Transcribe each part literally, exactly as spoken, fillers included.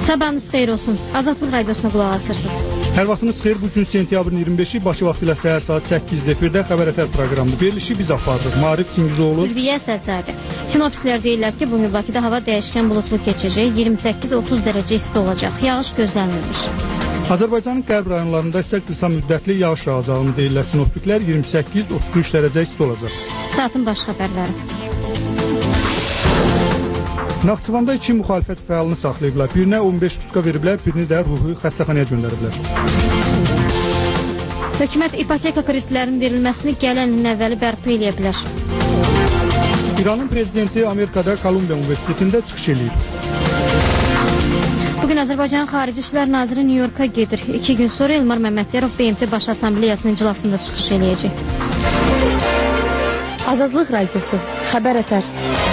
Sabahınız xeyir olsun. Azadlıq Radiosuna qulaq asırsınız. Hər vaxtınız xeyir. Bugün sentyabrın iyirmi beşi, Bakı vaxtı ilə səhər saat səkkizdə efirdə Xəbər Ətər proqramı verilişi biz aparırıq. Marif Çingizoğlu, Ülviyə Səlzadə. Sinoptiklər deyirlər ki, bugün Bakıda hava dəyişkən bulutlu keçəcək, iyirmi səkkiz otuz dərəcə isti olacaq. Yağış gözlənilmiş. Azərbaycanın qərb rayonlarında isə qısa müddətli yağış yağacağını deyirlər sinoptiklər, iyirmi səkkiz otuz üç dərəcə isti olacaq. Saatın baş xəbərləri. Naxçıvanda iki müxalifət fəalını saxlayıblar. Birinə on beş tutka veriblər, birini də ruhi xəstəxanaya göndəriblər. Hökumət ipoteka kreditlərinin verilməsini gələn ilin əvvəli bərpa edə bilər. İranın prezidenti Amerikada Kolumbiya Universitetində çıxış eləyib. Bugün Azərbaycan Xarici İşlər Naziri Nyu-Yorka gedir. İki gün sonra Elmar Məmmədiyarov B M T Baş Assambleyasının iclasında çıxış eləyəcək. Azadlıq Radiosu, Xəbər Ətər.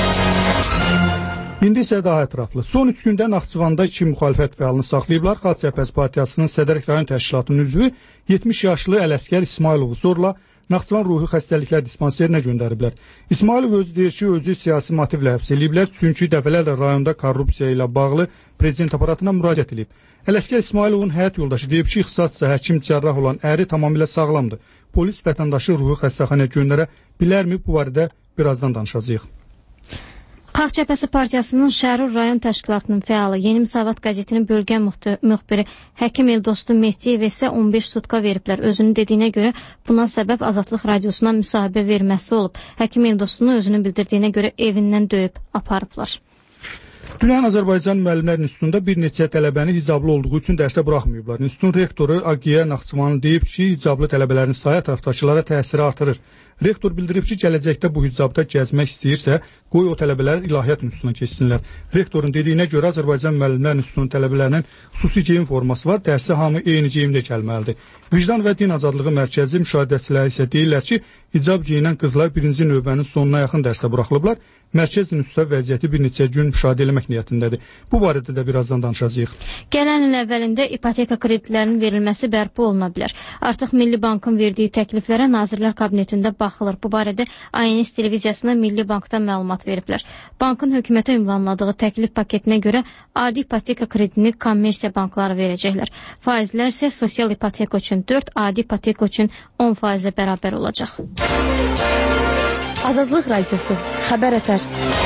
İndi isə daha ətraflı. Son üç gündə Naxçıvanda iki müxalifət fəalını saxlayıblar. Xalq Cəbhəsi Partiyasının Sədərək rayon təşkilatının üzvü yetmiş yaşlı Ələsgər İsmailovu zorla Naxçıvan ruhi xəstəliklər dispanserinə göndəriblər. İsmailov özü deyir ki, özü siyasi motivlə həbs ediliblər, çünki dəfələrlə rayonda korrupsiya ilə bağlı prezident aparatına müraciət edib. Ələsgər İsmailovun həyat yoldaşı deyib ki, ixtisasca həkim cərrah olan əri tamamilə sağlamdır. Polis vətəndaşı ruhi xəstəxanaya göndərə bilərmi? Bu barədə birazdan danışacağıq. Xalq Cəbhəsi Partiyasının Şərur rayon təşkilatının fəalı Yeni Müsavat qəzetinin bölgə müxbiri Həkim Eldostu Mehdiyev isə on beş tutka veriblər. Özünün dediyinə görə buna səbəb Azadlıq Radiosuna müsahibə verməsi olub. Həkim Eldostunu özünün bildirdiyinə görə evindən döyüb aparıblar. Dünən Azərbaycan Müəllimlər İnstitutunda bir neçə tələbəni hicablı olduğu üçün dərsə buraxmayıblar. İnstitutun rektoru Agiyə Naxçıvanlı deyib ki, hicablı tələbələrin sayı ətrafdakılara təsiri artırır. Rektor bildirib ki, gələcəkdə bu hicabda gəzmək istəyirsə, qoy o tələbələr İlahiyyat İnstitutuna keçsinlər. Rektorun dediyinə görə Azərbaycan Müəllimlər İnstitutunun tələbələrinin xüsusi geyim forması var, dərsə hamı eyni geyimdə gəlməlidir. Vicdan və Din Azadlığı Mərkəzi müşahidəçiləri isə deyirlər ki, hicab geyinən qızlar birinci növbənin sonuna yaxın dərsdə buraxılıblar. Mərkəz İnstitutda vəziyyəti bir neçə gün müşahidə eləmək niyyətindədir. Bu barədə də birazdan danışacağıq. Gələn il əvvəlində ipoteka kreditlərinin verilməsi bərpa oluna bilər. Artıq Milli Bankın verdiyi təkliflərə Nazirlər Kabinetində baxılır. Bu barədə A N S televiziyasına Milli Bankdan məlumat veriblər. Bankın hökumətə ünvanladığı təklif paketinə görə adi ipoteka kreditini kommersiya bankları verəcəklər. Faizlər isə sosial ipoteka üçün dörd, adi ipoteka üçün on faizə bərabər olacaq. Azadlıq Radiosu, Xəbər Ətər.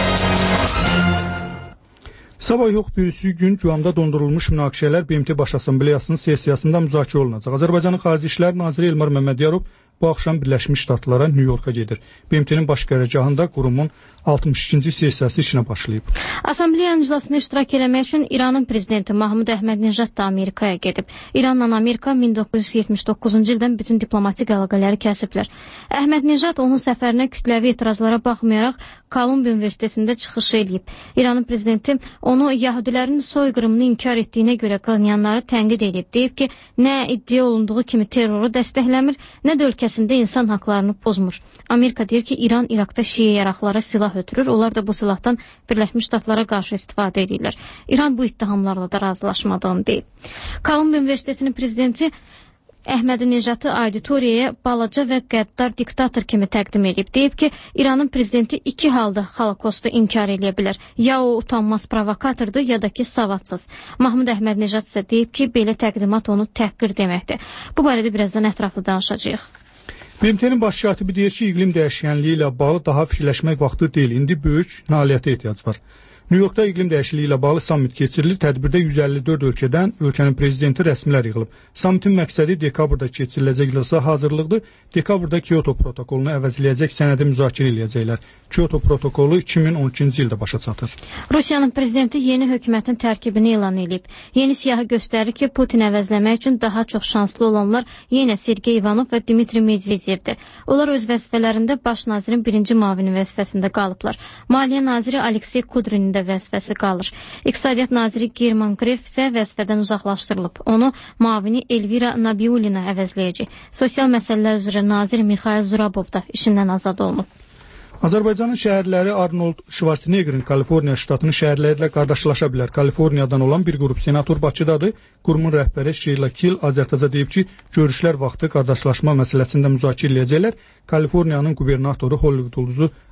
Sabah yox birisi gün Güamda dondurulmuş münaqişələr B M T Baş Assambleyasının sessiyasında müzakirə olunacaq. Azərbaycanın Xarici İşlər Naziri Elmar Məmmədiyarov bu axşam Birləşmiş Ştatlara Nyu-Yorka gedir. B M T'nin baş qərargahında qurumun altmış ikinci sessiyası işinə başlayıb. Assambleyanın iclasına iştirak eləmək üçün İranın prezidenti Mahmud Əhmədinejad da Amerikaya gedib. İranla Amerika min doqquz yüz yetmiş doqquzuncu ildən bütün diplomatik əlaqələri kəsiblər. Əhmədinejad onun səfərinə kütləvi etirazlara baxmayaraq Kolumbiya Universitetində çıxış eləyib. İranın prezidenti onu Yahudilərin soyqırımını inkar etdiyinə görə qınayanları tənqid edib. Deyib ki, nə iddia olunduğu kimi terroru dəstəkləmir, nə də ölkəsində insan haqlarını pozmur. Amerika deyir ki, İran İraqda şiə yaraqlara silah ötürür. Onlar da bu silahdan Birləşmiş Ştatlara qarşı istifadə edirlər. İran bu ittihamlarla da razılaşmadığını deyib. Kolumbiya Universitetinin prezidenti Əhmədinejatı auditoriyaya balaca və qəddar diktator kimi təqdim edib. Deyib ki, İranın prezidenti iki halda holokostu inkar edə bilər. Ya o utanmaz provokatordur, ya da ki savadsız. Mahmud Əhmədinejad isə deyib ki, belə təqdimat onu təhqir deməkdir. Bu barədə birazdan ətraflı danışacağıq. B M T'nin baş katibi deyir ki, iqlim dəyişkənliyi ilə bağlı daha fikirləşmək vaxtı deyil. İndi böyük nailiyyətə ehtiyac var. Nyu-Yorkda iqlim dəyişikliyi ilə bağlı sammit keçirilir. Tədbirdə yüz əlli dörd ölkədən ölkənin prezidenti rəsmilər yığılıb. Sammitin məqsədi dekabrda keçiriləcək iclasa hazırlıqdır. Dekabrda Kyoto protokolunu əvəzləyəcək sənədi müzakirə edəcəklər. Kyoto protokolu iki min on ikinci ildə başa çatır. Rusiyanın prezidenti yeni hökumətin tərkibini elan edib. Yeni siyahı göstərir ki, Putin əvəzləmək üçün daha çox şanslı olanlar yenə Sergey Ivanov və Dmitri Medvedevdir. Onlar öz vəzifələrində baş nazirin birinci mavini vəzifəsində qalıblar. Maliyyə naziri Aleksey Kudrinin də vəzifəsi qalır. İqtisadiyyat naziri German Gref isə vəzifədən uzaqlaşdırılıb. Onu mavini Elvira Nabiulina əvəzləyəcək. Sosial məsələlər üzrə nazir Mikhail Zurabov da işindən azad olunub. Azərbaycanın şəhərləri Arnold Schwarzeneggerin Kaliforniya ştatının şəhərləri ilə qardaşlaşa bilər. Kaliforniyadan olan bir qrup senator Bakıdadır. Qurumun rəhbəri Sheila Kill Azərtaza deyib ki, görüşlər vaxtı qardaşlaşma məsələsində müzakirə edəcəklər. Kaliforniyanın qubernatoru Hollywood ulduzu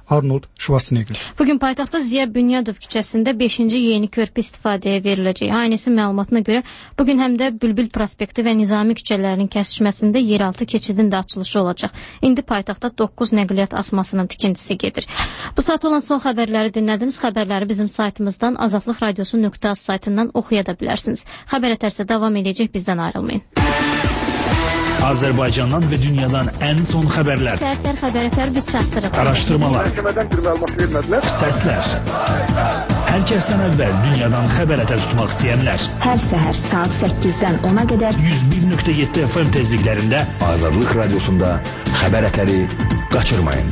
Arnold Schwarzenegger. Bugün paytaxtda Ziya Bünyadov küçəsində beşinci yeni körpü istifadəyə veriləcək. Aynısı məlumatına görə bugün həm də Bülbül prospekti və Nizami küçələrinin kəsişməsində yeraltı keçidin də açılışı olacaq. İndi paytaxtda doqquz nəqliyyat asmasının tikintisi gedir. Bu saat olan son xəbərləri dinlədiniz. Xəbərləri bizim saytımızdan azadlıq radiosu nöqtə az saytından oxuya da bilərsiniz. Xəbər ətərsə davam edəcək, bizdən ayrılmayın. Azərbaycandan və dünyadan ən son xəbərlər. Səhər xəbər ətər biz çatdırıq. Araşdırmalar. Məhkəmədən bir məlumat vermədilər. Səslər. Hər kəsdən əvvəl dünyadan xəbər ətər tutmaq istəyənlər. Hər səhər saat səkkizdən ona qədər yüz bir nöqtə yeddi F M tezliklərində Azadlıq radiosunda xəbər ətəri qaçırmayın.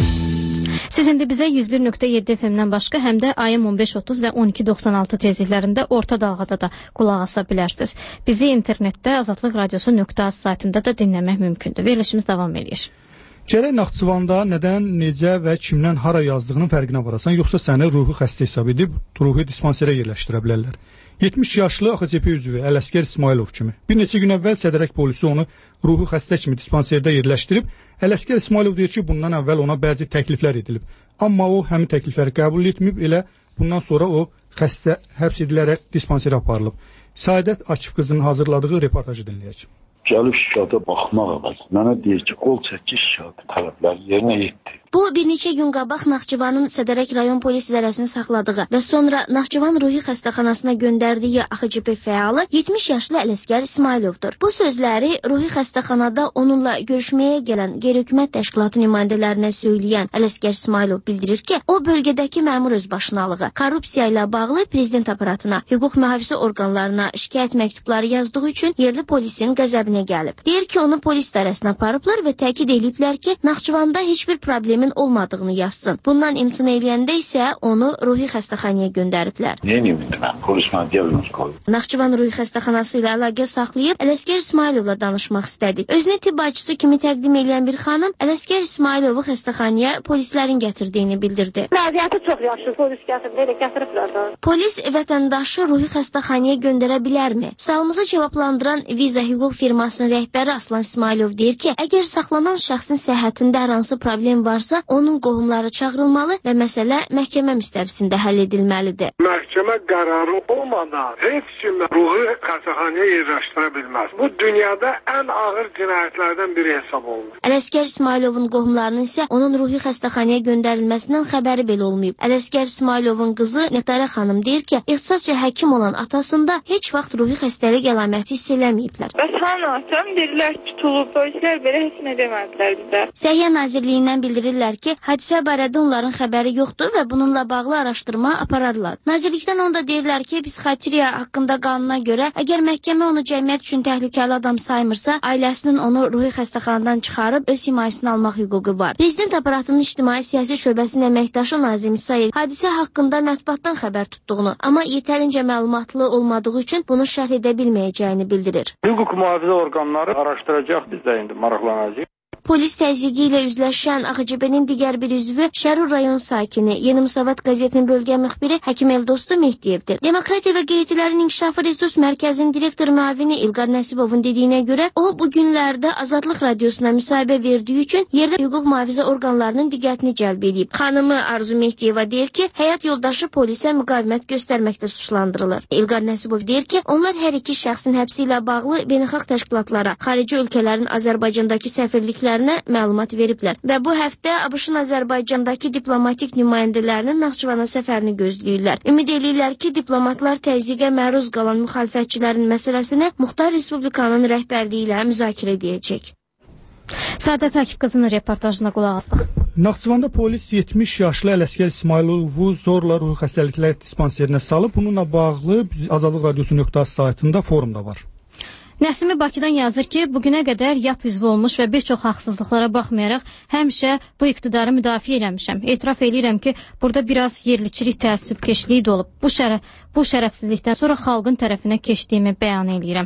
Siz indi bizə yüz bir nöqtə yeddi F M-dən başqa həm də A M on beş otuz və on iki doxsan altı tezliklərində orta dalğada da qulaq asa bilərsiniz. Bizi internetdə azadlıq radiosu nöqtə az saytında da dinləmək mümkündür. Verilişimiz davam edir. Gərək Naxçıvanda nədən, necə və kimdən hara yazdığının fərqinə varasan, yoxsa səni ruhi xəstə hesab edib ruhi dispanserə yerləşdirə bilərlər. yetmiş yaşlı A X C P üzvü Ələsgər İsmailov kimi. Bir neçə gün əvvəl Sədərək polisi onu ruhi xəstə kimi dispanserdə yerləşdirib. Ələsgər İsmailov deyir ki, bundan əvvəl ona bəzi təkliflər edilib. Amma o həmin təklifləri qəbul etməyib, elə bundan sonra o xəstə həbs edilərək dispanserə aparılıb. Saadət Akif qızının hazırladığı reportajı dinləyək. Gəlib şikayətə baxmaq əvəz. Mənə deyir ki, qol çəkiş şikayəti tələbləri yerinə yetdi. Bu, bir neçə gün qabaq Naxçıvanın Sədərək rayon polis idarəsinin saxladığı və sonra Naxçıvan ruhi xəstəxanasına göndərdiyi A X C P fəalı yetmiş yaşlı Ələsgər İsmailovdur. Bu sözləri ruhi xəstəxanada onunla görüşməyə gələn qeyri-hökumət təşkilatı nümayəndələrinə söyləyən Ələsgər İsmailov bildirir ki, o bölgədəki məmur özbaşınalığı, korrupsiya ilə bağlı prezident aparatına, hüquq mühafizə orqanlarına şikayət məktubları yazdığı üçün yerli polisin qəzəbinə gəlib. Deyir ki, onu polis idarəsinə aparıblar və təkid ediblər ki, Naxçıvanda heç bir problem olmadığını yazsın. Bundan imtina eləyəndə isə onu ruhi xəstəxanaya göndəriblər. Neyini imtina? Polis mənə diaqnoz qoydu. Naxçıvan ruhi xəstəxanası ilə əlaqə saxlayıb Ələsgər İsmailovla danışmaq istədik. Özünü tibb bacısı kimi təqdim edən bir xanım Ələsgər İsmailovu xəstəxanaya polislərin gətirdiyini bildirdi. Vəziyyəti çox yaxşı, polis gətirdi, elə gətiriblər də. Polis vətəndaşı ruhi xəstəxanaya göndərə bilərmi? Sualımızı cavablandıran Viza hüquq firmasının rəhbəri Aslan İsmailov deyir ki, əgər saxlanan şəxsin səhhətində hər hansı problem varsa, onun qohumları çağırılmalı və məsələ məhkəmə müstəvisində həll edilməlidir. Məhkəmə qərarı olmadan heç kim ruhi xəstəxanaya yerləşdirə bilməz. Bu dünyada ən ağır cinayətlərdən biri hesab olunur. Ələsgər İsmailovun qohumlarının isə onun ruhi xəstəxanaya göndərilməsindən xəbəri belə olmayıb. Ələsgər İsmailovun qızı Nətərə xanım deyir ki, ixtisasca həkim olan atasında heç vaxt ruhi xəstəlik əlaməti hiss eləməyiblər. Bəs hanı atam dedilər tutulub, polislər belə heç nə demədilər bizə. Səhiyyə Nazirliyindən bildirirlər ki, hadisə barədə onların xəbəri yoxdur və bununla bağlı araşdırma apararlar. Nazirlikdən onda deyirlər ki, psixiatriya haqqında qanuna görə, əgər məhkəmə onu cəmiyyət üçün təhlükəli adam saymırsa, ailəsinin onu ruhi xəstəxanadan çıxarıb öz himayəsini almaq hüququ var. Prezident aparatının ictimai siyasi şöbəsinin əməkdaşı Nazim İsayev hadisə haqqında mətbuatdan xəbər tutduğunu, amma yetərincə məlumatlı olmadığı üçün bunu şərh edə bilməyəcəyini bildirir. Hüquq mühafizə orqanları araşdıracaq, biz də indi maraqlanacağıq. Polis təzyiqi ilə üzləşən A X C P-nin digər bir üzvü Şərur rayon sakini, Yeni Müsavat qəzetinin bölgə müxbiri Həkim Eldostu Mehdiyevdir. Demokratiya və Qeytilərin İnkişafı Resurs Mərkəzinin direktor müavini İlqar Nəsibovun dediyinə görə, o bu günlərdə Azadlıq radiosuna müsahibə verdiyi üçün yerli hüquq mühafizə orqanlarının diqqətini cəlb edib. Xanımı Arzu Mehdiyeva deyir ki, həyat yoldaşı polisə müqavimət göstərməkdə suçlandırılır. İlqar Nəsibov deyir ki, onlar hər iki şəxsin həbsi ilə bağlı beynəlxalq təşkilatlara, xarici ölkələrin Azərbaycandakı səfirliklər məlumat veriblər və bu həftə ABŞ-ın Azərbaycandakı diplomatik nümayəndələrinin Naxçıvana səfərini gözləyirlər. Ümid edirlər ki, diplomatlar təzyiqə məruz qalan müxalifətçilərin məsələsini Muxtar Respublikanın rəhbərliyi ilə müzakirə edəcək. Saadət Akif qızının reportajına qulaq asdıq. Naxçıvanda polis yetmiş yaşlı Ələsgər İsmailovu zorla ruhi xəstəliklər dispanserinə salıb. Bununla bağlı Azadlıq radiosu nöqtə az saytında forumda var. Nəsimi Bakıdan yazır ki, bugünə qədər Y A P üzvü olmuş və bir çox haqsızlıqlara baxmayaraq həmişə bu iqtidarı müdafiə eləmişəm. Etiraf edirəm ki, burada biraz yerliçilik təəssübkeşliyi də olub. Bu, şərə, bu şərəfsizlikdən sonra xalqın tərəfinə keçdiyimi bəyan edirəm.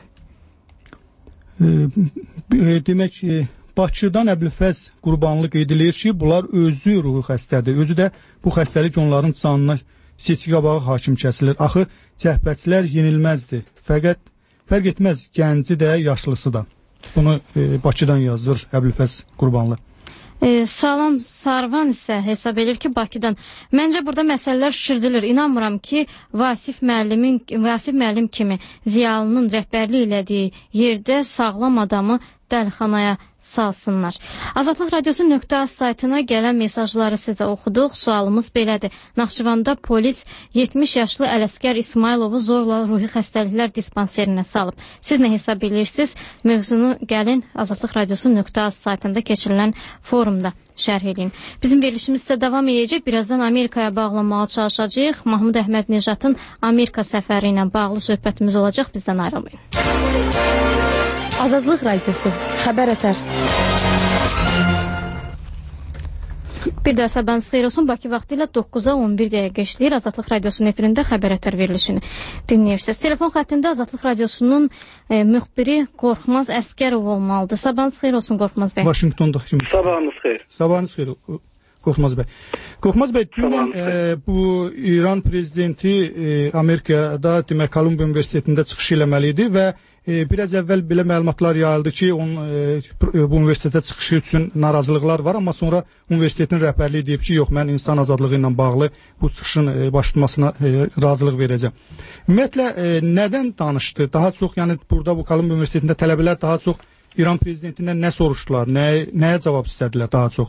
E, demək, e, Bakıdan Əbülfəz Qurbanlı qeyd edir ki, bunlar özü ruhi xəstədir. Özü də bu xəstəlik onların canına seçki qabağı hakim kəsilir. Axı cəhbətçilər yenilməzdir. Fəqət Fərq etməz, gənci də, yaşlısı da. Bunu e, Bakıdan yazır Əbülfəz Qurbanlı. E, Salam Sarvan isə hesab edir ki, Bakıdan. Məncə burada məsələlər şişirdilir. İnanmıram ki, Vasif müəllimin Vasif müəllim kimi ziyalının rəhbərlik elədiyi yerdə sağlam adamı dəlixanaya salsınlar. Azadlıq Radiosu .az saytına gələn mesajları sizə oxuduq. Sualımız belədir. Naxçıvanda polis yetmiş yaşlı Ələsgər İsmayılovu zorla ruhi xəstəliklər dispanserinə salıb. Siz nə hesab edirsiniz? Mövzunu gəlin Azadlıq Radiosu .az saytında keçirilən forumda şərh edin. Bizim verilişimiz isə davam edəcək. Birazdan Amerikaya bağlanmağa çalışacağıq. Mahmud Əhmədnejadın Amerika səfəri ilə bağlı söhbətimiz olacaq. Bizdən ayrılmayın. Azadlıq Radiosu. Xəbər ətər. Bir daha sabahınız xeyir olsun. Bakı vaxtı ilə doqquza on bir dəqiqə işləyir. Azadlıq Radiosunun efirində xəbər ətər verilişini dinləyirsiniz. Telefon xəttində Azadlıq Radiosunun e, müxbiri Qorxmaz Əskərov olmalıdır. Sabahınız xeyir olsun Qorxmaz bəy. Vaşinqtondakı kimi. Sabahınız xeyir. Sabahınız xeyir Qorxmaz bəy. Qorxmaz bəy, dünən e, bu İran prezidenti e, Amerikada, demək, Kolumbiya Universitetində çıxış eləməli idi və e, biraz əvvəl belə məlumatlar yayıldı ki, onun e, bu universitetə çıxışı üçün narazılıqlar var, amma sonra universitetin rəhbərliyi deyib ki, yox, mən insan azadlığı ilə bağlı bu çıxışın e, başlamasına e, razılıq verəcəm. Ümumiyyətlə, e, nədən danışdı? Daha çox, yəni burada bu Kolumbiya Universitetində tələbələr daha çox İran prezidentindən nə soruşdular, nə, nəyə cavab istədilər daha çox?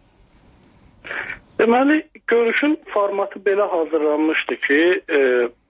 Deməli, görüşün formatı belə hazırlanmışdı ki, e,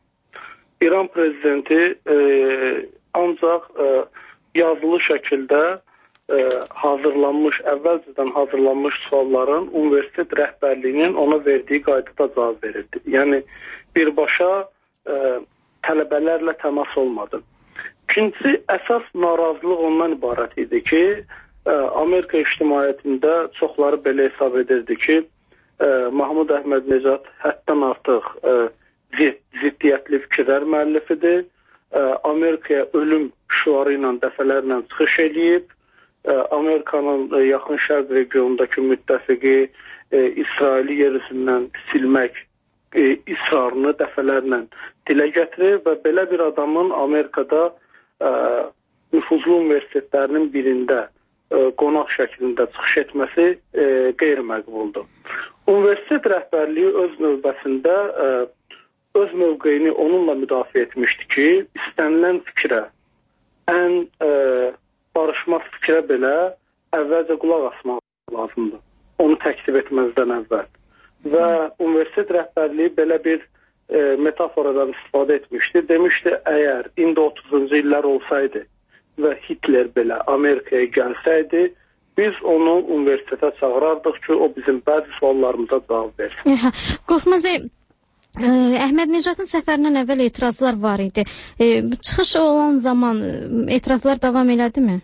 İran prezidenti e, ancaq e, yazılı şəkildə e, hazırlanmış, əvvəlcədən hazırlanmış sualların universitet rəhbərliyinin ona verdiyi qaydada cavab verirdi. Yəni, birbaşa e, tələbələrlə təmas olmadı. İkincisi, əsas narazılıq ondan ibarət idi ki, e, Amerika ictimaiyyətində çoxları belə hesab edirdi ki, e, Mahmud Əhmədnejad həddən artıq e, ziddiyyətli fikirlər müəllifidir. E, Amerikaya ölüm şüarı ilə dəfələrlə çıxış edib. E, Amerikanın e, yaxın şərq regionundakı müttəfiqi e, İsraili yer üzündən silmək e, israrını dəfələrlə dilə gətirir və belə bir adamın Amerikada e, nüfuzlu universitetlərinin birində e, qonaq şəklində çıxış etməsi e, qeyri-məqbuldur. Universitet rəhbərliyi öz növbəsində e, öz mövqeyini onunla müdafiə etmişdi ki, istənilən fikrə, ən e, barışmaz fikrə belə əvvəlcə qulaq asmaq lazımdır. Onu təklif etməzdən əvvəl. Və universitet rəhbərliyi belə bir e, metaforadan istifadə etmişdi. Demişdi, əgər indi otuzuncu illər olsaydı və Hitler belə Amerikaya gəlsəydi, biz onu universitetə çağırardıq ki, o bizim bəzi suallarımıza cavab versin. Qorxmaz bəy, Əhmədnejadın səfərindən əvvəl etirazlar var idi. E, çıxış olan zaman etirazlar davam elədi mi?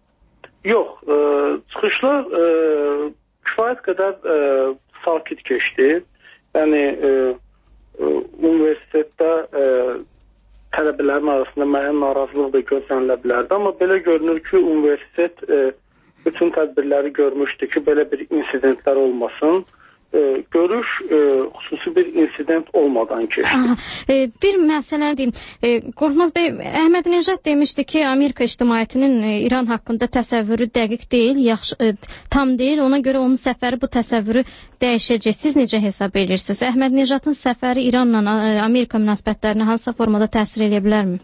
Yox, e, çıxışlar e, kifayət qədər e, sakit keçdi. Yəni, e, e, universitetdə e, tələbələrin arasında müəyyən narazılıq da gözlənilə bilərdi. Amma belə görünür ki, universitet e, bütün tədbirləri görmüşdü ki, belə bir insidentlər olmasın. E, görüş e, xüsusi bir insident olmadan keçdi. Aha, e, bir məsələ deyim. E, Qorxmaz bəy, Əhmədnejad demişdi ki, Amerika ictimaiyyətinin e, İran haqqında təsəvvürü dəqiq deyil, yaxşı, e, tam deyil. Ona görə onun səfəri bu təsəvvürü dəyişəcək. Siz necə hesab edirsiniz? Əhmədnejadın səfəri İranla e, Amerika münasibətlərinə hansısa formada təsir edə bilərmi?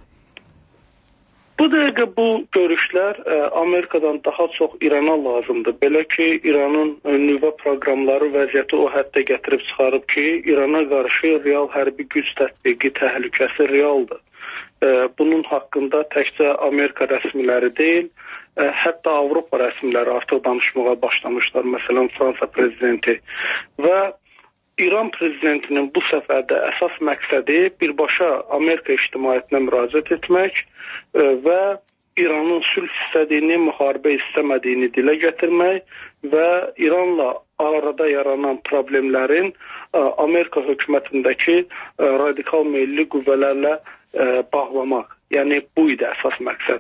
Bu dəqiqə bu görüşlər ə, Amerikadan daha çox İrana lazımdır. Belə ki, İranın ə, nüvə proqramları vəziyyəti o həddə gətirib çıxarıb ki, İrana qarşı real hərbi güc tətbiqi təhlükəsi realdır. Ə, bunun haqqında təkcə Amerika rəsmiləri deyil, ə, hətta Avropa rəsmiləri artıq danışmağa başlamışlar. Məsələn, Fransa prezidenti. Və İran prezidentinin bu səfərdə əsas məqsədi birbaşa Amerika ictimaiyyətinə müraciət etmək və İranın sülh istədiyini, müharibə istəmədiyini dilə gətirmək və İranla arada yaranan problemlərin Amerika hökumətindəki radikal meyilli qüvvələrlə bağlamaq. Yəni, bu idi əsas məqsəd.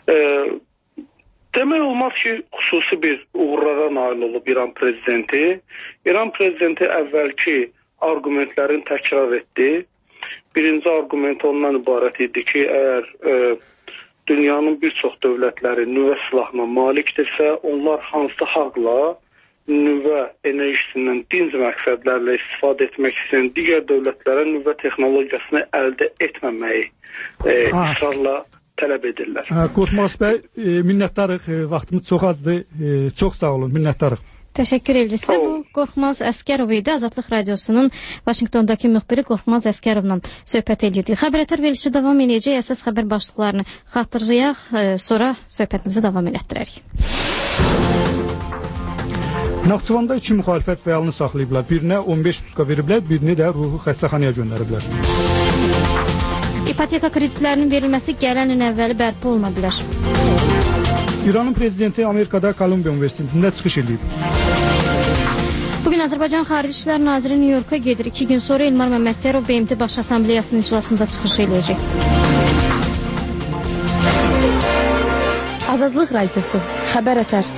Demək olmaz ki, xüsusi bir uğurlara nail olub İran prezidenti. İran prezidenti əvvəlki argumentlərin təkrar etdi. Birinci argument ondan ibarət idi ki, əgər e, dünyanın bir çox dövlətləri nüvə silahına malikdirsə, onlar hansı haqla nüvə enerjisindən dinc məqsədlərlə istifadə etmək istəyən digər dövlətlərə nüvə texnologiyasını əldə etməməyi e, ısrarla tələb edirlər. Qorxmaz bəy, e, minnətdarıq. E, vaxtımız çox azdır. E, çox sağ olun, minnətdarıq. Təşəkkür edirik sizə. Bu Qorxmaz Əskərov idi. Azadlıq Radiosunun Vaşinqtondakı müxbiri Qorxmaz Əskərovla söhbət edirdik. Xəbər-ətər verilişi davam edəcək. Əsas xəbər başlıqlarını xatırlayaq, sonra söhbətimizi davam elətdirərik. Naxçıvanda iki müxalifət fəalını saxlayıblar. Birinə on beş sutka veriblər, birini də ruhi xəstəxanaya göndəriblər. İpoteka kreditlərinin verilməsi gələn il əvvəli bərpa oluna bilər. İranın prezidenti Amerikada Kolumbiya Universitetində çıxış edib. Bugün Azərbaycan Xarici İşlər Naziri Nyu-Yorka gedir. İki gün sonra Elmar Məmmədçərov B M T Baş Assambleyasının iclasında çıxış edəcək. Azadlıq Radiosu, Xəbər-ətər.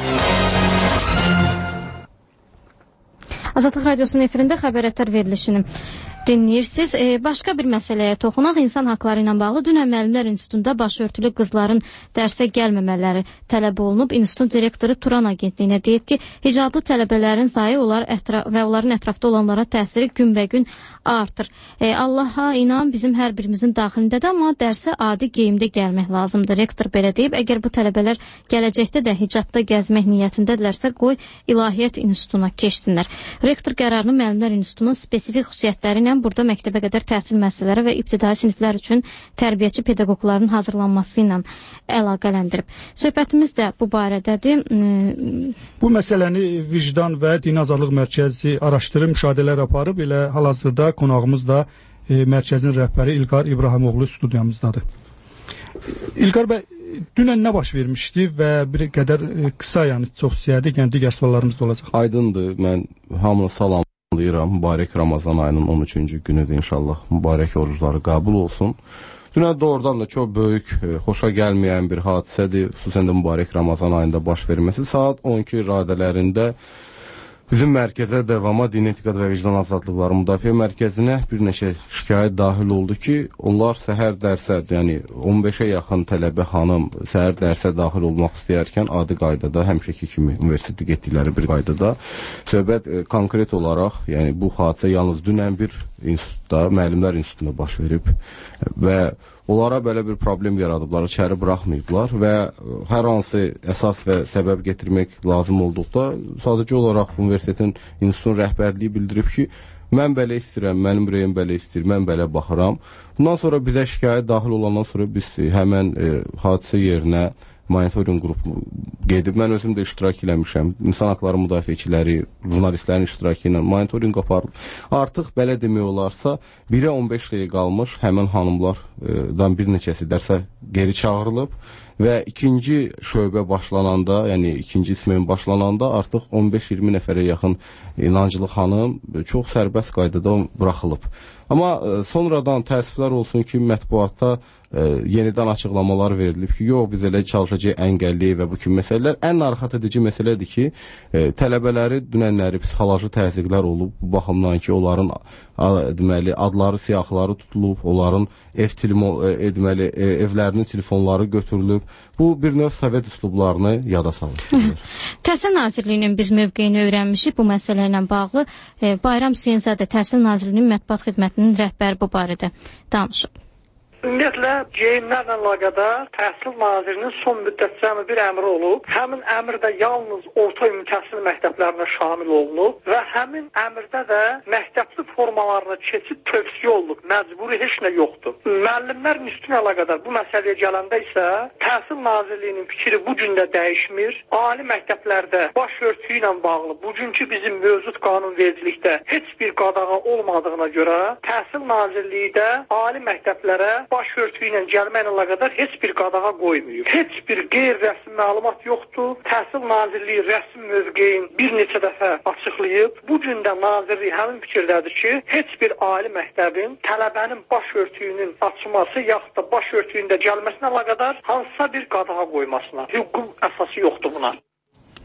Azadlıq Radiosunun efirində Xəbər-ətər verilişini dinləyirsiniz. E, başqa bir məsələyə toxunaq. İnsan haqları ilə bağlı dünən Müəllimlər İnstitutunda başörtülü qızların dərsə gəlməmələri tələb olunub. İnstitutun direktoru Turan Agentliyinə deyib ki, hicablı tələbələrin sayı olar və onların ətrafda olanlara təsiri günbəgün artır. E, Allaha inan bizim hər birimizin daxilindədir, amma dərsə adi geyimdə gəlmək lazımdır. Rektor belə deyib. Əgər bu tələbələr gələcəkdə də hicabda gəzmək niyyətindədirlərsə, qoy İlahiyyat İnstitutuna keçsinlər. Rektor qərarını Müəllimlər İnstitutunun spesifik xüsusiyyətləri ilə burada məktəbə qədər təhsil müəssisələri və ibtidai siniflər üçün tərbiyəçi pedaqoqların hazırlanması ilə əlaqələndirib. Söhbətimiz də bu barədədir. Bu məsələni Vicdan və Dini Azadlıq Mərkəzi araşdırıb, müşahidələr aparıb. Elə hal-hazırda qonağımız da e, mərkəzin rəhbəri İlqar İbrahimoğlu studiyamızdadır. İlqar bəy, dünən nə baş vermişdi və bir qədər e, qısa, yəni çox siyədik, yəni digər suallarımız da olacaq. Aydındır, mən hamını salam deyirəm. Mübarək Ramazan ayının on üçüncü günüdür inşallah. Mübarək orucları qəbul olsun. Dünən doğrudan da çox böyük, xoşa gəlməyən bir hadisədir. Xüsusən də mübarək Ramazan ayında baş verməsi. Saat on iki radələrində bizim mərkəzə davama Dini Etiqad və Vicdan Azadlıqları Müdafiə Mərkəzinə bir neçə şikayət daxil oldu ki, onlar səhər dərsə, yəni on beşə yaxın tələbə xanım səhər dərsə daxil olmaq istəyərkən adi qaydada, həmişəki kimi universitetdə getdikləri bir qaydada söhbət e, konkret olaraq, yəni bu hadisə yalnız dünən bir institutda, Müəllimlər İnstitutunda baş verib və onlara belə bir problem yaradıblar, içəri buraxmayıblar və hər hansı əsas və səbəb getirmək lazım olduqda sadəcə olaraq universitetin, institutun rəhbərliyi bildirib ki, mən belə istəyirəm, mənim ürəyim belə istəyir, mən belə baxıram. Bundan sonra bizə şikayət daxil olandan sonra biz həmən e, hadisə yerinə monitoring qrupu gedib, mən özüm də iştirak eləmişəm. İnsan haqları müdafiəçiləri, jurnalistlərin iştirakı ilə monitoring aparılıb. Artıq belə demək olarsa, birə on beş dəqiqə qalmış həmin hanımlardan bir neçəsi dərsə geri çağırılıb və ikinci şöbə başlananda, yəni ikinci ismin başlananda artıq on beş iyirmi nəfərə yaxın inancılı xanım çox sərbəst qaydada buraxılıb. Amma e, sonradan təəssüflər olsun ki, mətbuatda e, yenidən açıqlamalar verilib ki, yox, biz elə çalışacaq əngəlli və bu kimi məsələlər. Ən narahat edici məsələdir ki, e, tələbələri dünənləri psixoloji təzyiqlər olub, bu baxımdan ki, onların a, deməli, adları, siyahıları tutulub, onların ev tilmo, e, deməli, e, evlərinin telefonları götürülüb. Bu bir növ Sovet üslublarını yada salır. Təhsil Nazirliyinin biz mövqeyini öyrənmişik bu məsələ ilə bağlı. E, Bayram Hüseynzadə Təhsil Nazirliyinin mətbuat xidmətinin rəhbəri bu barədə danışıb. Ümumiyyətlə, geyimlərlə əlaqədar Təhsil Nazirinin son müddətcəmi bir əmri olub. Həmin əmrdə yalnız orta ümumi təhsil məktəblərinə şamil olunub və həmin əmrdə də məktəbli formalarına keçid tövsiyə olunub. Məcburi heç nə yoxdur. Müəllimlər İnstitutuna əlaqədar bu məsələyə gələndə isə Təhsil Nazirliyinin fikri bu gün də dəyişmir. Ali məktəblərdə başörtüyü ilə bağlı bugünkü bizim mövcud qanunvericilikdə heç bir qadağa olmadığına görə Təhsil Nazirliyi də ali məktəblərə başörtüyü ilə gəlməklə əlaqədar heç bir qadağa qoymuyor. Heç bir qeyri-rəsmi məlumat yoxdur. Təhsil Nazirliyi rəsmi mövqeyini bir neçə dəfə açıqlayıb. Bu gün də Nazirlik həmin fikirdədir ki, heç bir ali məktəbin tələbənin başörtüyünün açılması yaxud da başörtüyündə gəlməsinə əlaqədar hansısa bir qadağa qoymasına. Hüququn əsası yoxdur buna.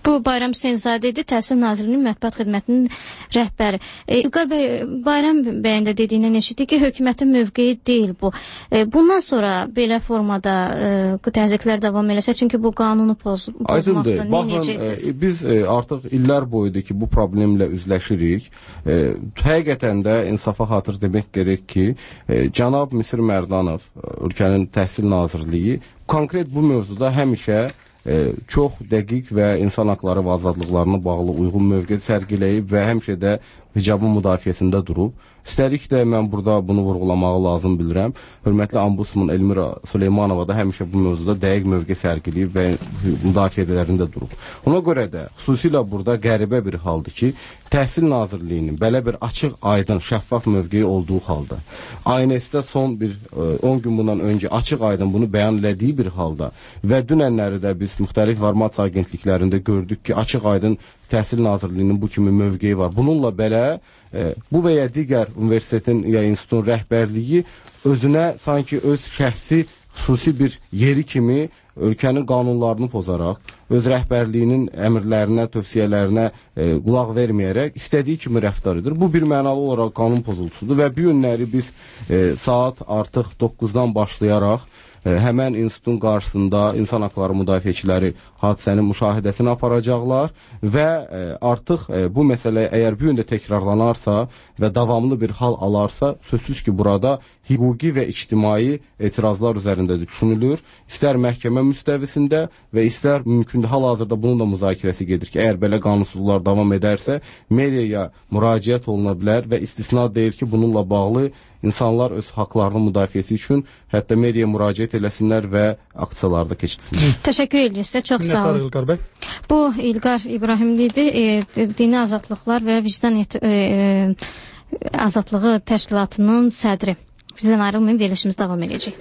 Bu Bayram Hüseynzadə idi, Təhsil Nazirliyinin Mətbuat Xidmətinin rəhbəri. E, İlqar bəy, Bayram bəyin də dediyindən eşitdik ki, hökumətin mövqeyi deyil bu. E, bundan sonra belə formada e, təzyiqlər davam eləsə, çünki bu qanunu poz, pozmaqda nə edəcəksiniz? E, biz e, artıq illər boyudur ki, bu problemlə üzləşirik. E, həqiqətən də insafa xatır demək gerek ki, e, cənab Misir Mərdanov, ölkənin Təhsil Nazirliyi, konkret bu mövzuda həmişə E, çox dəqiq və insan haqları və azadlıqlarına bağlı uyğun mövqe sərgiləyib və həmişə də hicabın müdafiəsində durub. Üstəlik də mən burada bunu vurğulamağı lazım bilirəm. Hörmətli Ombudsman Elmira Süleymanova da həmişə bu mövzuda dəqiq mövqe sərgiləyib və müdafiələrində durub. Ona görə də xüsusilə burada qəribə bir haldır ki, Təhsil Nazirliyinin belə bir açıq, aydın, şəffaf mövqeyi olduğu halda, A N S-də son bir on gün bundan öncə açıq, aydın bunu bəyan elədiyi bir halda və dünənləri də biz müxtəlif informasiya agentliklərində gördük ki, açıq, aydın Təhsil Nazirliyinin bu kimi mövqeyi var. Bununla belə e, bu və ya digər universitetin ya institutun rəhbərliyi özünə sanki öz şəxsi xüsusi bir yeri kimi ölkənin qanunlarını pozaraq, öz rəhbərliyinin əmrlərinə, tövsiyələrinə e, qulaq verməyərək istədiyi kimi rəftar edir. Bu bir mənalı olaraq qanun pozuntusudur və bu günləri biz e, saat artıq doqquzdan başlayaraq e, həmən institutun qarşısında insan haqları müdafiəçiləri hadisənin müşahidəsini aparacaqlar və e, artıq e, bu məsələ əgər bu gündə təkrarlanarsa və davamlı bir hal alarsa, sözsüz ki, burada hüquqi və ictimai etirazlar üzərində düşünülür. İstər məhkəmə müstəvisində və istər mümkündür hal-hazırda bunun da müzakirəsi gedir ki, əgər belə qanunsuzluqlar davam edərsə, mediaya müraciət oluna bilər və istisna deyil ki, bununla bağlı insanlar öz haqlarının müdafiəsi üçün hətta mediaya müraciət eləsinlər və aksiyalarda keçirsinlər. Təşəkkür edirik sizə, çox sağ olun. İlqar bəy. Bu İlqar İbrahimli idi, e, Dini Azadlıqlar və Vicdan et, e, e, Azadlığı Təşkilatının sədri. Bizdən ayrılmayın, verilişimiz davam edəcək.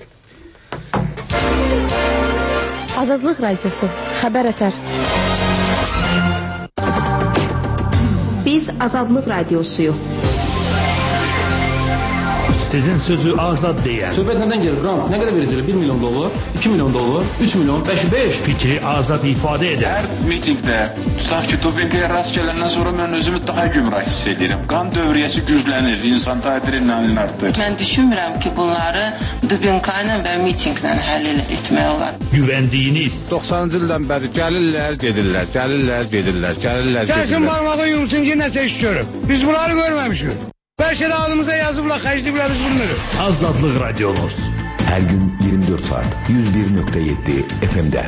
Azadlıq Radiosu, Xəbər Ətər. Biz Azadlıq Radiosuyuq. Sizin sözü azad deyən. Söhbət nədən gelir? Ram, nə qədər verəcəklər? bir milyon dollar, iki milyon dollar, üç milyon, beş, beş. Fikri azad ifadə edən. Hər mitingdə, tutaq ki, dopinqaya rast gələndən sonra mən özümü daha gümrah hiss edirəm. Qan dövriyyəsi güclənir, insanda adrenalin artır. Mən düşünmürəm ki, bunları dopinqayla və mitinglə həll etmək olar. Güvəndiyiniz. doxsanıncı ildən bəri gəlirlər, gedirlər, gəlirlər, gedirlər, gəlirlər, gedirlər. Gəlsin barmağı yumsun ki, nəsə işliyorum. Biz bunları görməmişik. Bəlkə də alımıza yazıblar, xərcliyiblər, biz bilmirik. Azadlıq Radiomuz. Hər gün iyirmi dörd saat yüz bir nöqtə yeddi F M-də.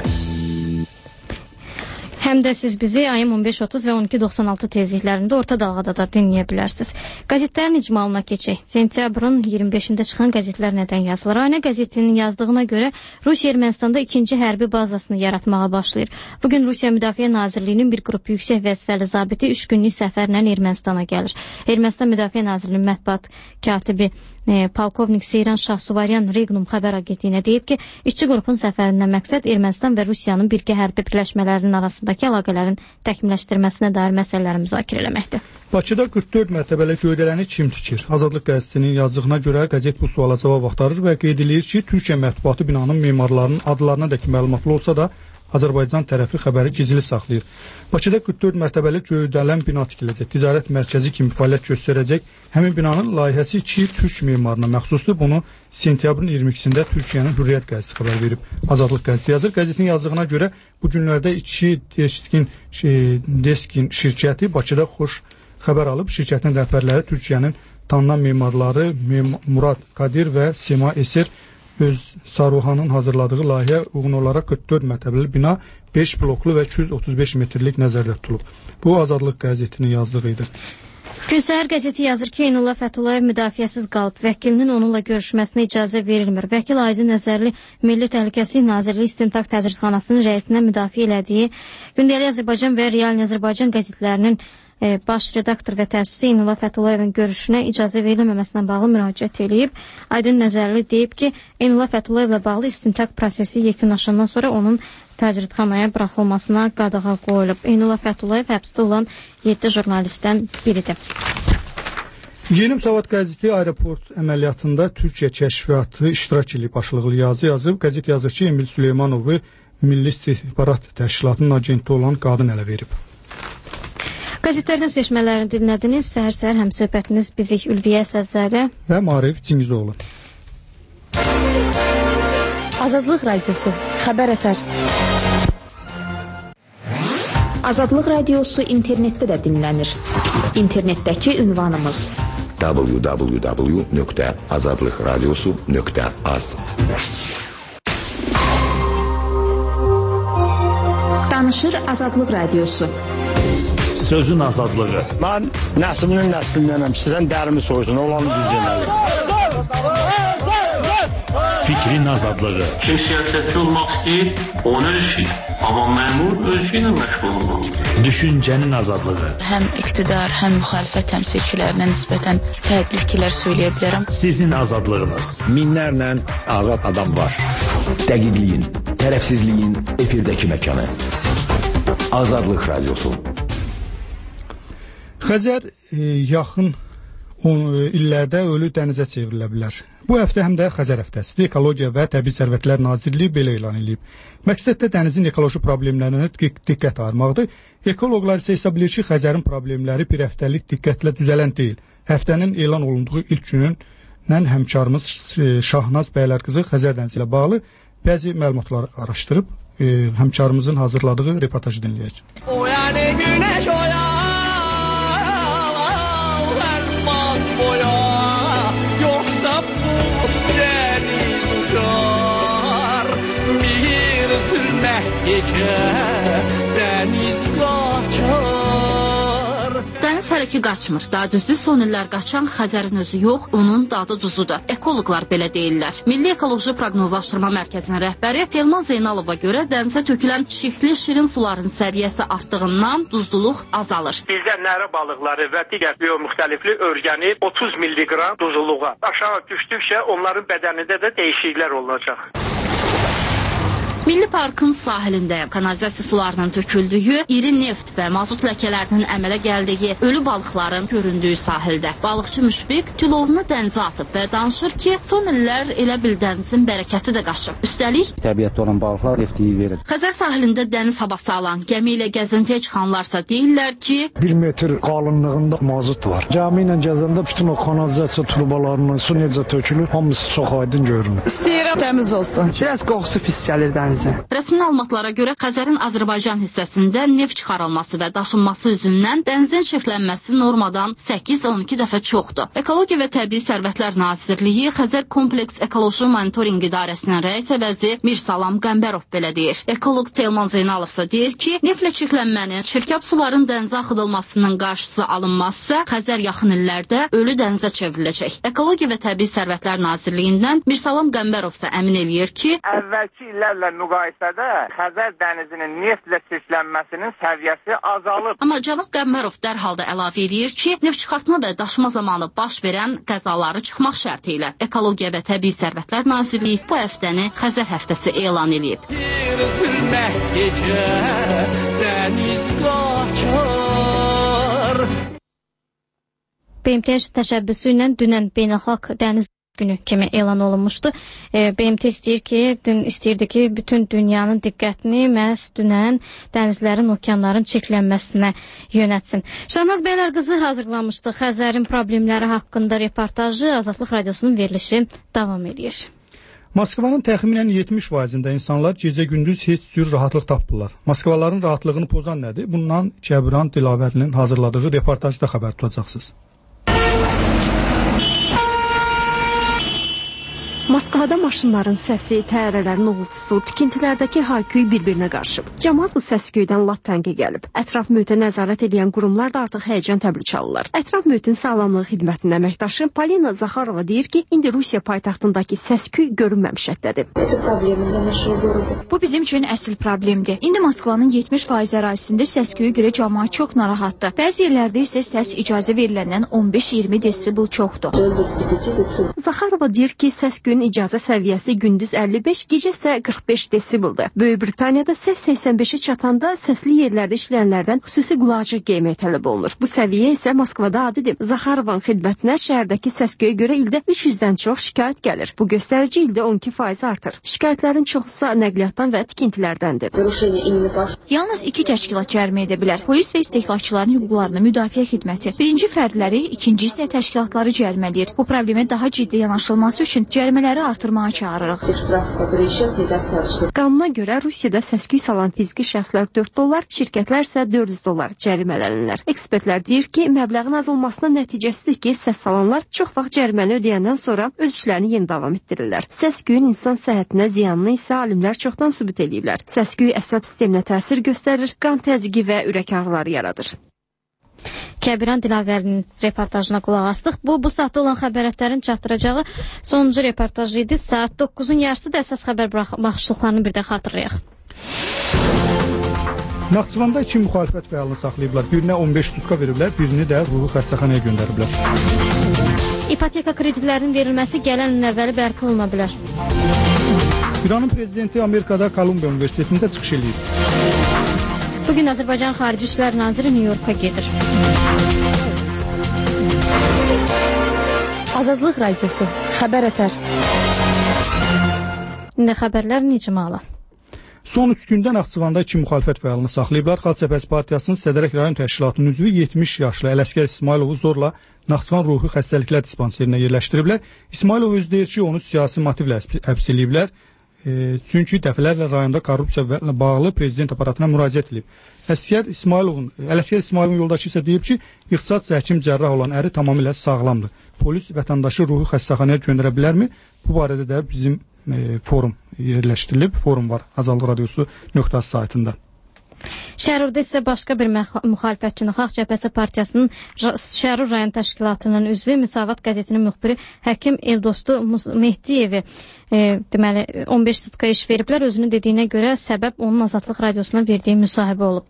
Həm də siz bizi A M on beş otuz və on iki doxsan altı tezliklərində orta dalğada da dinləyə bilərsiniz. Qəzetlərin icmalına keçək. Sentyabrın iyirmi beşində çıxan qəzetlər nədən yazılır? Aynə qəzetinin yazdığına görə Rusiya Ermənistanda ikinci hərbi bazasını yaratmağa başlayır. Bugün Rusiya Müdafiə Nazirliyinin bir qrup yüksək vəzifəli zabiti üç günlük səfərlə Ermənistana gəlir. Ermənistan Müdafiə Nazirliyinin mətbuat katibi e, polkovnik Seyran Şahsuvaryan Regnum xəbər agentliyinə deyib ki, işçi qrupun səfərindən məqsəd Ermənistan və Rusiyanın birgə hərbi birləşmələrinin arasındakı əlaqələrin təkmilləşdirməsinə dair məsələləri müzakirə eləməkdir. Bakıda qırx dörd mərtəbəli göydələni kim tikir? Azadlıq qəzetinin yazdığına görə qəzet bu suala cavab axtarır və qeyd edir ki, Türkiyə mətbuatı binanın memarlarının adlarına da məlumatlı olsa da Azərbaycan tərəfi xəbəri gizli saxlayır. Bakıda qırx dörd mərtəbəli göydələn bina tikiləcək. Ticarət mərkəzi kimi fəaliyyət göstərəcək. Həmin binanın layihəsi iki türk memarına məxsusdur. Bunu sentyabrın iyirmi ikisində Türkiyənin Hürriyyət qəzeti xəbər verib. Azadlıq qəzeti yazır. Qəzetin yazdığına görə bu günlərdə iki deskin, şey, deskin şirkəti Bakıda xoş xəbər alıb. Şirkətin rəhbərləri Türkiyənin tanınan memarları Mem Murad Kadir və Sema Eser öz Saruhanın hazırladığı layihə uyğun olaraq qırx dörd mərtəbəli bina beş bloklu və iki yüz otuz beş metrlik nəzərdə tutulub. Bu Azadlıq qəzetinin yazdığı idi. Gün Səhər qəzeti yazır ki, Eynullah Fətullayev müdafiəsiz qalıb. Vəkilinin onunla görüşməsinə icazə verilmir. Vəkil Aydın Nəzərli Milli Təhlükəsizlik Nazirliyi İstintaq Təcridxanasının rəisinə müdafiə elədiyi Gündəlik Azərbaycan və Real Azərbaycan qəzetlərinin e, baş redaktor və təsisçisi Eynullah Fətullayevin görüşünə icazə verilməməsinə bağlı müraciət edib. Aydın Nəzərli deyib ki, Eynullah Fətullayevlə bağlı istintaq prosesi yekunlaşandan sonra onun təcridxanaya buraxılmasına qadağa qoyulub. Eynullah Fətullayev həbsdə olan yeddi jurnalistdən biridir. Yeni Müsavat qəzeti aeroport əməliyyatında Türkiyə kəşfiyyatı iştirak edib başlıqlı yazı yazıb. Qəzet yazır ki, Emil Süleymanovu Milli İstihbarat Təşkilatının agenti olan qadın ələ verib. Qəzetlərdən seçmələrini dinlədiniz. Səhər-səhər həm söhbətiniz bizik Ülviyə Səzzadə və Maarif Cingizoğlu. Azadlıq Radiosu xəbər ətər. Azadlıq Radiosu internetdə də dinlənir. İnternetdəki ünvanımız w w w nöqtə azadlıq radiosu nöqtə az. Danışır Azadlıq Radiosu. Sözün azadlığı. Mən nəslinin nəslindənəm. Sizdən dərimi soysun. Olanı düz deməli. Fikrin azadlığı. Kim siyasətçi olmaq istəyir, onu ölçür. Amma məmur ölçü ilə məşğul olmalıdır. Düşüncənin azadlığı. Həm iqtidar, həm müxalifət təmsilçilərinə nisbətən fərqli fikirlər söyləyə bilərəm. Sizin azadlığınız. Minlərlə azad adam var. Dəqiqliyin, tərəfsizliyin efirdəki məkanı. Azadlıq Radiosu. Xəzər e, yaxın on illərdə ölü dənizə çevrilə bilər. Bu həftə həm də Xəzər həftəsidir. Ekologiya və Təbii Sərvətlər Nazirliyi belə elan edib. Məqsəd də dənizin ekoloji problemlərinə diqqət ayırmaqdır. Ekoloqlar isə hesab edir ki, Xəzərin problemləri bir həftəlik diqqətlə düzələn deyil. Həftənin elan olunduğu ilk günündən həmkarımız Şahnaz Bəylərqızı Xəzər dənizi ilə bağlı bəzi məlumatlar araşdırıb, e, həmkarımızın hazırladığı reportajı dinləyək. O yəni günəş oya gecə dəniz qaçar. Dəniz hələ ki qaçmır. Daha düzdür, son illər qaçan Xəzərin özü yox, onun dadı duzudur. Ekoloqlar belə deyirlər. Milli Ekoloji Proqnozlaşdırma Mərkəzinin rəhbəri Telman Zeynalova görə dənizə tökülən çirkli şirin suların səviyyəsi artdığından duzluluq azalır. Bizdə nərə balıqları və digər biomüxtəlifli örgənib otuz milliqram duzluluğa aşağı düşdükcə onların bədənində də dəyişikliklər olacaq. Milli Parkın sahilindəyəm. Kanalizasiya sularının töküldüyü, iri neft və mazut ləkələrinin əmələ gəldiyi, ölü balıqların göründüyü sahildə. Balıqçı Müşfiq tilovunu dənizə atıb və danışır ki, son illər elə bil dənizin bərəkəti də qaçıb. Üstəlik, təbiətdə olan balıqlar nefti verir. Xəzər sahilində dəniz havası alan, gəmi ilə gəzintiyə çıxanlarsa deyirlər ki, bir metr qalınlığında mazut var. Gəmi ilə gəzəndə bütün o kanalizasiya turbalarından su necə tökülür, hamısı çox aydın görünür. İstəyirəm təmiz olsun. Biraz qoxusu pis gəlir dəniz. Rəsmi məlumatlara görə Xəzərin Azərbaycan hissəsində neft çıxarılması və daşınması üzündən dənizin çirklənməsi normadan səkkiz on iki dəfə çoxdur. Ekologiya və Təbii Sərvətlər Nazirliyi Xəzər Kompleks Ekoloji Monitorinq İdarəsinin rəis əvəzi Mirsalam Qəmbərov belə deyir. Ekoloq Telman Zeynalov isə deyir ki, neftlə çirklənmənin, çirkab suların dənizə axıdılmasının qarşısı alınmazsa, Xəzər yaxın illərdə ölü dənizə çevriləcək. Ekologiya və Təbii Sərvətlər Nazirliyindən Mirsalam Qəmbərov isə əmin eləyir ki, əvvəlki illərlə müqayisədə Xəzər dənizinin neftlə çirklənməsinin səviyyəsi azalıb. Amma cənab Qəmbərov dərhal da əlavə edir ki, neft çıxartma və daşıma zamanı baş verən qəzaları çıxmaq şərti ilə Ekologiya və Təbii Sərvətlər Nazirliyi bu həftəni Xəzər həftəsi elan edib. B M T təşəbbüsü ilə dünən beynəlxalq dəniz günü kimi elan olunmuşdu. E, B M T istəyir ki, dün istəyirdi ki, bütün dünyanın diqqətini məhz dünən dənizlərin, okeanların çirklənməsinə yönətsin. Şahnaz Bəylərqızı hazırlamışdı. Xəzərin problemləri haqqında reportajı Azadlıq Radiosunun verilişi davam edir. Moskvanın təxminən yetmiş faizində insanlar gecə-gündüz heç cür rahatlıq tapırlar. Moskvaların rahatlığını pozan nədir? Bundan Cəbran Dilavərlinin hazırladığı reportajda xəbər tutacaqsınız. Moskvada maşınların səsi, təyyarələrin uğultusu, tikintilərdəki hayküy bir-birinə qarışıb. Cəmaət bu səs-küydən lap təngə gəlib. Ətraf mühitə nəzarət edən qurumlar da artıq həyəcan təbil çalırlar. Ətraf mühitin sağlamlığı xidmətinin əməkdaşı Polina Zaxarova deyir ki, indi Rusiya paytaxtındakı səs-küy görünməmişətdədir. Bu bizim üçün əsl problemdir. İndi Moskvanın yetmiş faiz ərazisində səs-küyə görə cəmaət çox narahatdır. Bəzi yerlərdə isə səs icazə veriləndən on beş iyirmi desibel çoxdur. Zaxarova deyir ki, səs-küyün icazə səviyyəsi gündüz əlli beş, gecə isə qırx beş desibeldir. Böyük Britaniyada səs səksən beşə çatanda səsli yerlərdə işləyənlərdən xüsusi qulaqcıq geymək tələb olunur. Bu səviyyə isə Moskvada adidir. Zaxarovun xidmətinə şəhərdəki səs-küyə görə ildə üç yüzdən çox şikayət gəlir. Bu göstərici ildə on iki faiz artır. Şikayətlərin çoxusu nəqliyyatdan və tikintilərdəndir. Yalnız iki təşkilat cərimə edə bilər. Polis və istehlakçıların hüquqlarını müdafiə xidməti. Birinci fərdləri, ikinci isə təşkilatları cərimələyir. Bu problemə daha ciddi yanaşılması üçün cərimələri artırmağa çağırırıq. Qanuna görə Rusiyada səs-küy salan fiziki şəxslər dörd dollar, şirkətlər isə dörd yüz dollar cərimələnirlər. Ekspertlər deyir ki, məbləğin az olmasının nəticəsidir ki, səs salanlar çox vaxt cəriməni ödəyəndən sonra öz işlərini yeni davam etdirirlər. Səs-küyün insan səhhətinə ziyanını isə alimlər çoxdan sübut ediblər. Səs-küy əsəb sisteminə təsir göstərir, qan təzyiqi və ürək ağrıları yaradır. Kəbiran Dilavərinin reportajına qulaq astıq. Bu, bu saatda olan xəbərətlərin çatdıracağı sonuncu reportaj idi. Saat doqquzun yarısı da əsas xəbər başlıqlarını bir də xatırlayaq. Naxçıvanda iki müxalifət fəalını saxlayıblar. Birinə on beş sutka veriblər, birini də ruhi xəstəxanaya göndəriblər. İpoteka kreditlərinin verilməsi gələn il əvvəli bərpa oluna bilər. İranın prezidenti Amerikada Kolumbiya Universitetində çıxış eləyib. Bugün Azərbaycan Xarici İşlər Naziri Nyu-Yorka gedir. Azadlıq Radiosu, Xəbər Ətər. İndi xəbərlər Nicmalı. Son üç gündə Naxçıvanda iki müxalifət fəalını saxlayıblar. Xalq Cəbhəsi Partiyasının Sədərək rayon təşkilatının üzvü yetmiş yaşlı Ələsgər İsmayılovu zorla Naxçıvan ruhi xəstəliklər dispanserinə yerləşdiriblər. İsmayılov öz deyir ki, onu siyasi motivlə həbs ediblər. E, çünki dəfələrlə rayonda korrupsiya ilə bağlı prezident aparatına müraciət edib. Ələsgər İsmayılovun, Ələsgər İsmayılovun yoldaşı isə deyib ki, ixtisas həkim cərrah olan əri tamamilə sağlamdır. Polis vətəndaşı ruhi xəstəxanaya göndərə bilərmi? Bu barədə də bizim e, forum yerləşdirilib. Forum var Azadlıq Radiosu nöqtə az saytında. Şərurda isə başqa bir müxalifətçinin Xalq Cəbhəsi Partiyasının Şərur rayon təşkilatının üzvü Müsavat qəzetinin müxbiri həkim Eldostu Mehdiyevi e, deməli on beş sutka iş veriblər. Özünün dediyinə görə səbəb onun Azadlıq Radiosuna verdiyi müsahibə olub.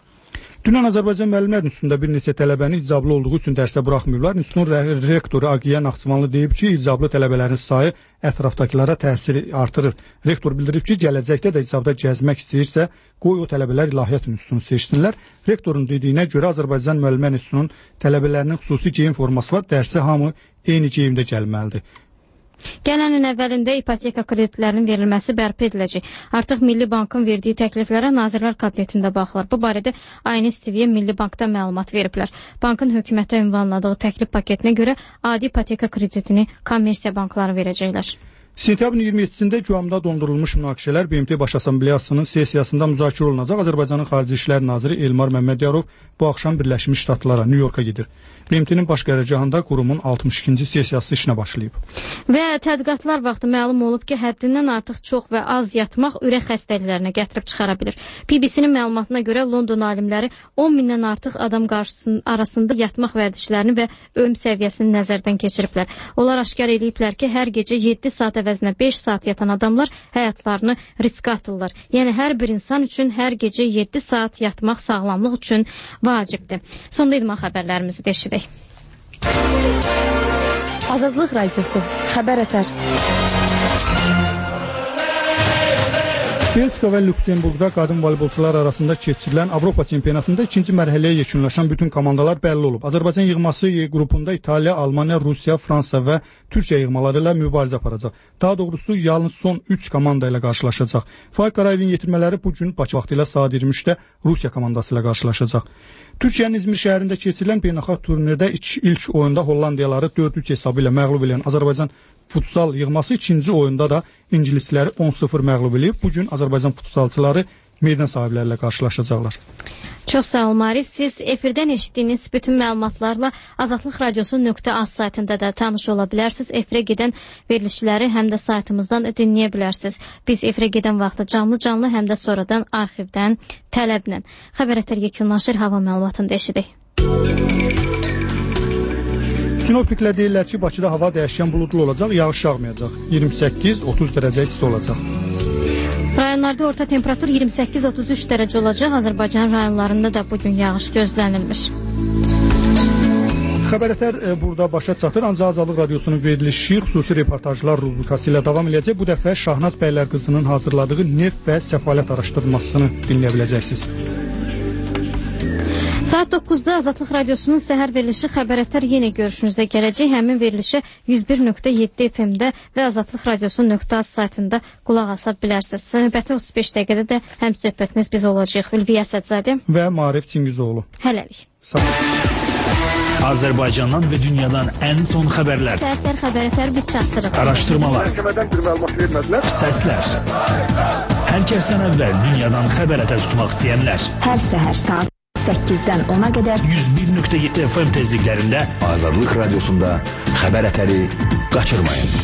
Dünən Azərbaycan Müəllimlər İnstitutunda bir neçə tələbəni icablı olduğu üçün dərsdə buraxmayıblar. İnstitutun rektoru Aqiyə Naxçıvanlı deyib ki, icablı tələbələrin sayı ətrafdakılara təsiri artırır. Rektor bildirib ki, gələcəkdə də icabda gəzmək istəyirsə, qoy o tələbələr İlahiyyat İnstitutunu seçsinlər. Rektorun dediyinə görə Azərbaycan Müəllimlər İnstitutunun tələbələrinin xüsusi geyim forması var, dərsə hamı eyni geyimdə gəlməlidir. Gələn il əvvəlində ipoteka kreditlərinin verilməsi bərpa ediləcək. Artıq Milli Bankın verdiyi təkliflərə Nazirlər Kabinetində baxılır. Bu barədə A N S T V-yə Milli Bankda məlumat veriblər. Bankın hökumətə ünvanladığı təklif paketinə görə adi ipoteka kreditini kommersiya bankları verəcəklər. Sentyabrın iyirmi yeddisində Güamda dondurulmuş münaqişələr B M T Baş Assambleyasının sessiyasında müzakirə olunacaq. Azərbaycanın Xarici İşlər Naziri Elmar Məmmədiyarov bu axşam Birləşmiş Ştatlara, Nyu-Yorka gedir. B M T-nin baş qərargahında qurumun altmış ikinci sessiyası işinə başlayıb. Və tədqiqatlar vaxtı məlum olub ki, həddindən artıq çox və az yatmaq ürək xəstəliklərinə gətirib çıxara bilir. B B C-nin məlumatına görə London alimləri on mindən artıq adam qarşısının arasında yatmaq vərdişlərini və ölüm səviyyəsini nəzərdən keçiriblər. Onlar aşkar ediblər ki, hər gecə yeddi saat əvəzinə beş saat yatan adamlar həyatlarını riskə atırlar. Yəni hər bir insan üçün hər gecə yeddi saat yatmaq sağlamlıq üçün vacibdir. Sonda idman xəbərlərimizi də eşidək. Azadlıq Radiosu, Xəbər Ətər. Belçika və Lüksemburqda qadın voleybolçular arasında keçirilən Avropa çempionatında ikinci mərhələyə yekunlaşan bütün komandalar bəlli olub. Azərbaycan yığması qrupunda İtaliya, Almaniya, Rusiya, Fransa və Türkiyə yığmaları ilə mübarizə aparacaq. Daha doğrusu yalnız son üç komanda ilə qarşılaşacaq. Faik Qarayevin yetirmələri bu gün Bakı vaxtı ilə saat iyirmi üçdə Rusiya komandası ilə qarşılaşacaq. Türkiyənin İzmir şəhərində keçirilən beynəlxalq turnirdə ilk oyunda Hollandiyaları dörd üç hesabı ilə məğlub edən Azərbaycan futsal yığması ikinci oyunda da ingilisləri on sıfır məğlub edib. Bugün Azərbaycan futsalçıları meydan sahiblərlə qarşılaşacaqlar. Çox sağ olun Arif. Siz efirdən eşitdiyiniz bütün məlumatlarla Azadlıq Radiosu nöqtə az saytında da tanış ola bilərsiniz. Efirə gedən verilişləri həm də saytımızdan dinləyə bilərsiniz. Biz efirə gedən vaxtı canlı-canlı həm də sonradan arxivdən tələblə. Xəbər Ətər yekunlaşır, hava məlumatını da eşidək. Sinoptiklər deyirlər ki, Bakıda hava dəyişkən buludlu olacaq, yağış yağmayacaq. iyirmi səkkiz otuz dərəcə isti olacaq. Rayonlarda orta temperatur iyirmi səkkiz otuz üç dərəcə olacaq. Azərbaycan rayonlarında da bugün yağış gözlənilmiş. Xəbərətər e, burada başa çatır, ancaq Azadlıq Radiosunun verilişi xüsusi reportajlar rubrikası ilə davam edəcək. Bu dəfə Şahnaz bəylər qızının hazırladığı neft və səfalət araşdırmasını dinləyə biləcəksiniz. Saat doqquzda Azadlıq Radiosunun səhər verilişi Xəbərətər yenə görüşünüzə gələcək. Həmin verilişi yüz bir nöqtə yeddi F M-də və Azadlıq Radiosu nöqtə az saytında qulaq asa bilərsiniz. Növbəti otuz beş dəqiqədə də həm söhbətimiz biz olacaq. Ülviyə Sədzadə və Maarif Çingizoğlu. Hələlik. Azərbaycandan və dünyadan ən son xəbərlər. Səhər Xəbərətər biz çatdırıq. Araşdırmalar. Məhkəmədən bir məlumat vermədilər. Səslər. Hər kəsdən əvvəl dünyadan xəbərətər tutmaq istəyənlər. Hər səhər saat səkkizdən ona qədər yüz bir nöqtə yeddi F M tezliklərində Azadlıq Radiosunda xəbərətəri qaçırmayın.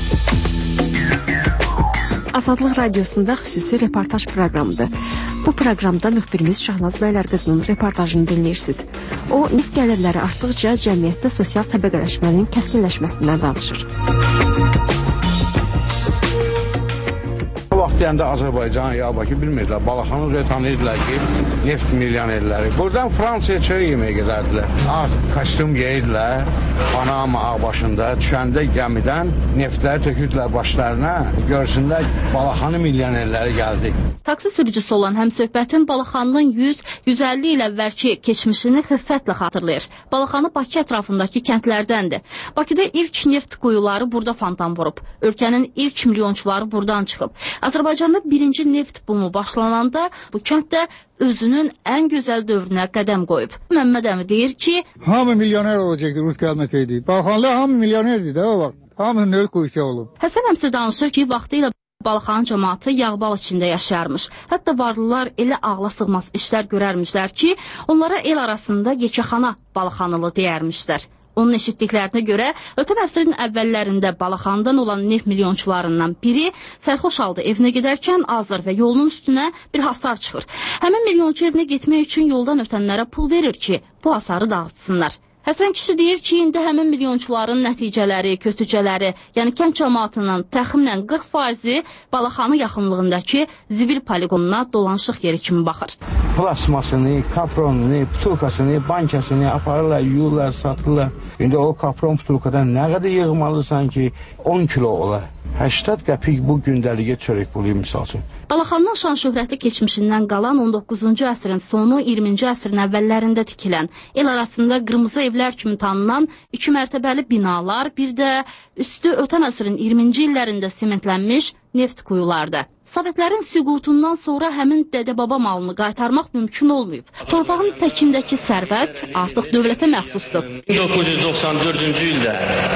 Azadlıq Radiosunda xüsusi reportaj proqramıdır. Bu proqramda müxbirimiz Şahnaz bəylər qızının reportajını dinləyirsiniz. O, neft gəlirləri artdıqca cəmiyyətdə sosial təbəqələşmənin kəskinləşməsindən danışır. Vaxt deyəndə Azərbaycan, ya Bakı bilmirdilər. Balaxanı üzrə tanıyırdılar ki, neft milyonerləri. Buradan Fransaya çörək yeməyə gedərdilər. Ağ kostyum geyirdilər, Panama ağ başında. Düşəndə gəmidən neftləri tökürdülər başlarına. Görsünlər, Balaxanı milyonerləri gəldi. Taksi sürücüsü olan həmsöhbətin Balaxanının yüz yüz əlli il əvvəlki keçmişini xiffətlə xatırlayır. Balaxanı Bakı ətrafındakı kəndlərdəndir. Bakıda ilk neft quyuları burada fontan vurub. Ölkənin ilk milyonçuları buradan çıxıb. Azərbaycanda birinci neft bumu başlananda bu kənddə özünün ən gözəl dövrünə qədəm qoyub. Məmməd əmi deyir ki, hamı milyoner olacaqdır, Rus gəlməsəydi. Balaxanlı hamı milyonerdir də o vaxt. Hamı növ quyusu olub. Həsən əmsi danışır ki, vaxtı ilə Balaxanın cəmaatı yağbal içində yaşayarmış. Hətta varlılar elə ağla sığmaz işlər görərmişlər ki, onlara el arasında yekəxana Balaxanılı deyərmişlər. Onun eşitdiklərinə görə, ötən əsrin əvvəllərində Balaxandan olan neft milyonçularından biri sərxoş halda evinə gedərkən azır və yolunun üstünə bir hasar çıxır. Həmin milyonçu evinə getmək üçün yoldan ötənlərə pul verir ki, bu hasarı dağıtsınlar. Həsən kişi deyir ki, indi həmin milyonçuların nəticələri, kötücələri, yəni kənd cəmaatının təxminən qırx faizi Balaxanı yaxınlığındakı zibil poligonuna dolanışıq yeri kimi baxır. Plasmasını, kapronunu, putulkasını, bankasını aparırlar, yuyurlar, satırlar. İndi o kapron putulkadan nə qədər yığmalısan ki, on kilo ola. səksən qəpik bu gündəliyə çörək pulu misal üçün. Balaxanın şan şöhrətli keçmişindən qalan on doqquzuncu əsrin sonu, iyirminci əsrin əvvəllərində tikilən, el arasında qırmızı evlər kimi tanınan iki mərtəbəli binalar, bir də üstü ötən əsrin iyirminci illərində sementlənmiş neft quyulardır. Sovetlərin süqutundan sonra həmin dədə-baba malını qaytarmaq mümkün olmayıb. Torpağın təkindəki sərvət artıq dövlətə məxsusdur. min doqquz yüz doxsan dördüncü ildə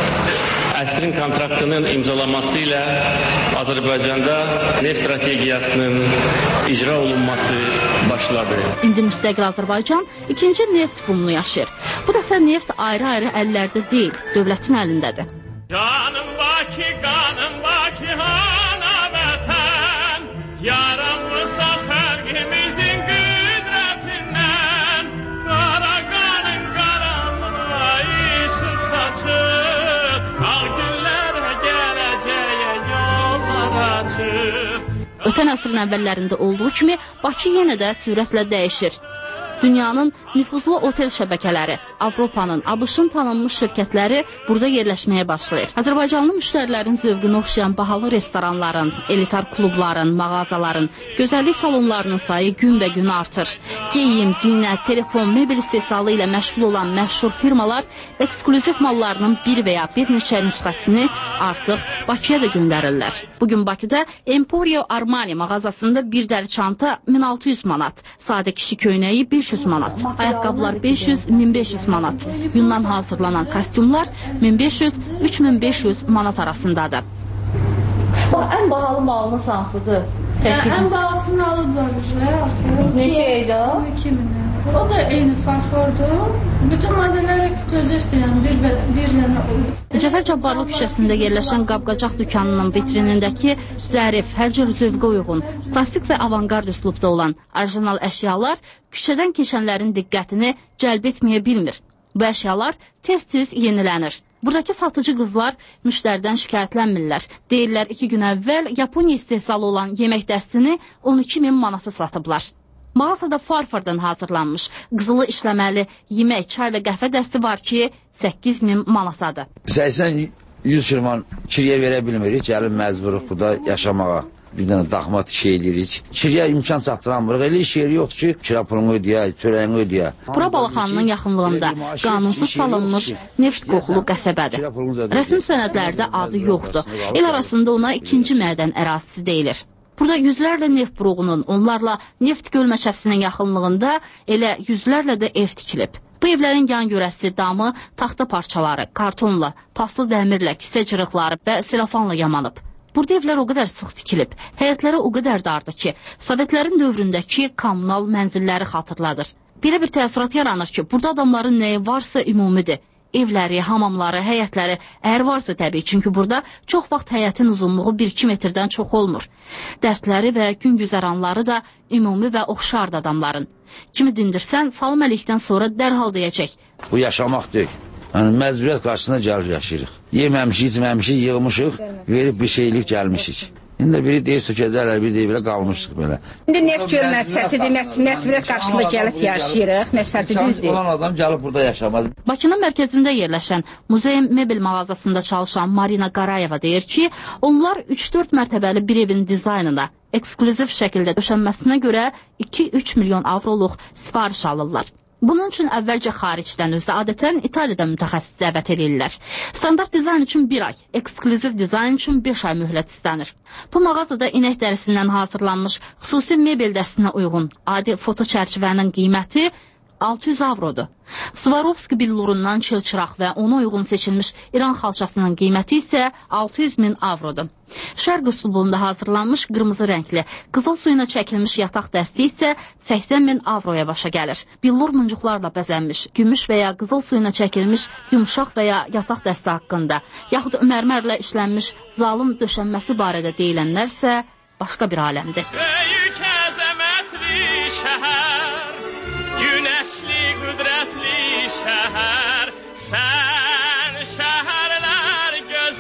əsrin kontraktının imzalaması ilə Azərbaycanda neft strategiyasının icra olunması başladı. İndi müstəqil Azərbaycan ikinci neft bumunu yaşayır. Bu dəfə neft ayrı-ayrı əllərdə deyil, dövlətin əlindədir. Canım Bakı, qanım Bakı, ana vətən, yaranmışsa xalqimizin qüdrətindən, qara qanın qaranlığa işıq saçır, ağ günlərə gələcəyə yollar açır. Ötən əsrin əvvəllərində olduğu kimi Bakı yenə də sürətlə dəyişir. Dünyanın nüfuzlu otel şəbəkələri, Avropanın, ABŞ-ın tanınmış şirkətləri burada yerləşməyə başlayır. Azərbaycanlı müştərilərin zövqünə oxşayan bahalı restoranların, elitar klubların, mağazaların, gözəllik salonlarının sayı günbəgün artır. Geyim, zinət, telefon, mebel istehsalı ilə məşğul olan məşhur firmalar eksklüziv mallarının bir və ya bir neçə nüsxəsini artıq Bakıya da göndərirlər. Bugün Bakıda Emporio Armani mağazasında bir dəri çanta min altı yüz manat, sadə kişi köynəyi beş yüz manat, ayaqqabılar beş yüz min beş yüz manat, yundan hazırlanan kostyumlar min beş yüz üç min beş yüz manat arasındadır. Bax, ən bahalı malınız hansıdır? Ən bahalısını alıblar artıq. Neçə idi o? iki min. O da eyni farfordur. Bütün modeller ekskluzivdir, yəni bir, bir dənə olur. Cəfər Cabbarlı küçəsində yerləşən qab-qacaq dükanının vitrinindəki zərif, hər cür zövqə uyğun, plastik və avangard üslubda olan orijinal əşyalar küçədən keçənlərin diqqətini cəlb etməyə bilmir. Bu əşyalar tez-tez yenilənir. Buradakı satıcı qızlar müştəridən şikayətlənmirlər. Deyirlər, iki gün əvvəl Yaponiya istehsalı olan yemək dəstini on iki min manata satıblar. Mağazada farfordan hazırlanmış, qızılı işləməli yemək, çay və qəhvə dəsti var ki, səkkiz min manatadır. səksən yüz şirman kiriyə verə bilmirik, gəlin məcburuq burada yaşamağa. Bir dənə daxmat şey edirik. Kiriyə imkan çatdıramırıq. Elə iş yeri yoxdur ki, kira pulunu ödəyə, çörəyini ödəyə. Bura Balaxanının yaxınlığında qanunsuz salınmış neft qoxulu qəsəbədir. Rəsmi sənədlərdə adı yoxdur. El arasında ona ikinci mədən ərazisi deyilir. Burada yüzlərlə neft buruğunun, onlarla neft gölməçəsinin yaxınlığında elə yüzlərlə də ev tikilib. Bu evlərin yan görəsi, damı, taxta parçaları, kartonla, paslı dəmirlə, kisə cırıqları və silafanla yamanıb. Burada evlər o qədər sıx tikilib, həyətlərə o qədər dardır ki, Sovetlərin dövründəki kommunal mənzilləri xatırladır. Belə bir təəssürat yaranır ki, burada adamların nəyi varsa ümumidir. Evləri, hamamları, həyətləri, əgər varsa təbii, çünki burada çox vaxt həyətin uzunluğu bir iki metrdən çox olmur. Dərdləri və gün güzəranları da ümumi və oxşardı adamların. Kimi dindirsən, salam əlikdən sonra dərhal deyəcək. Bu yaşamaq deyil. Yəni, məcburiyyət qarşısında gəlir yaşayırıq. Yeməmişik, içməmişik, yığmışıq, verib bir şeylik gəlmişik. İndi biri deyir sökəcəklər, biri deyir belə qalmışıq belə. İndi neft gölməçəsidir, məcburiyyət qarşısında gəlib yaşayırıq, məsələsi düzdür. Olan adam gəlib burada yaşamaz. Bakının mərkəzində yerləşən Muzey Mebel mağazasında çalışan Marina Qarayeva deyir ki, onlar üç dörd mərtəbəli bir evin dizaynına eksklüziv şəkildə döşənməsinə görə iki üç milyon avroluq sifariş alırlar. Bunun üçün əvvəlcə xaricdən, özdə adətən İtaliyada mütəxəssis dəvət edirlər. Standart dizayn üçün bir ay, eksklüziv dizayn üçün beş ay mühlət istənir. Bu mağazada inək dərisindən hazırlanmış xüsusi mebel dəstinə uyğun adi foto çərçivənin qiyməti altı yüz avrodur. Svarovski billurundan çılçıraq və ona uyğun seçilmiş İran xalçasının qiyməti isə altı yüz min avrodur. Şərq üslubunda hazırlanmış qırmızı rəngli, qızıl suyuna çəkilmiş yataq dəsti isə səksən min avroya başa gəlir. Billur muncuqlarla bəzənmiş, gümüş və ya qızıl suyuna çəkilmiş yumuşaq və ya yataq dəsti haqqında, yaxud mərmərlə işlənmiş zalım döşənməsi barədə deyilənlərsə başqa bir aləmdir. Böyük əzəmətli şəhər, günəşli, qüdrətli şəhər, sən şəhərlər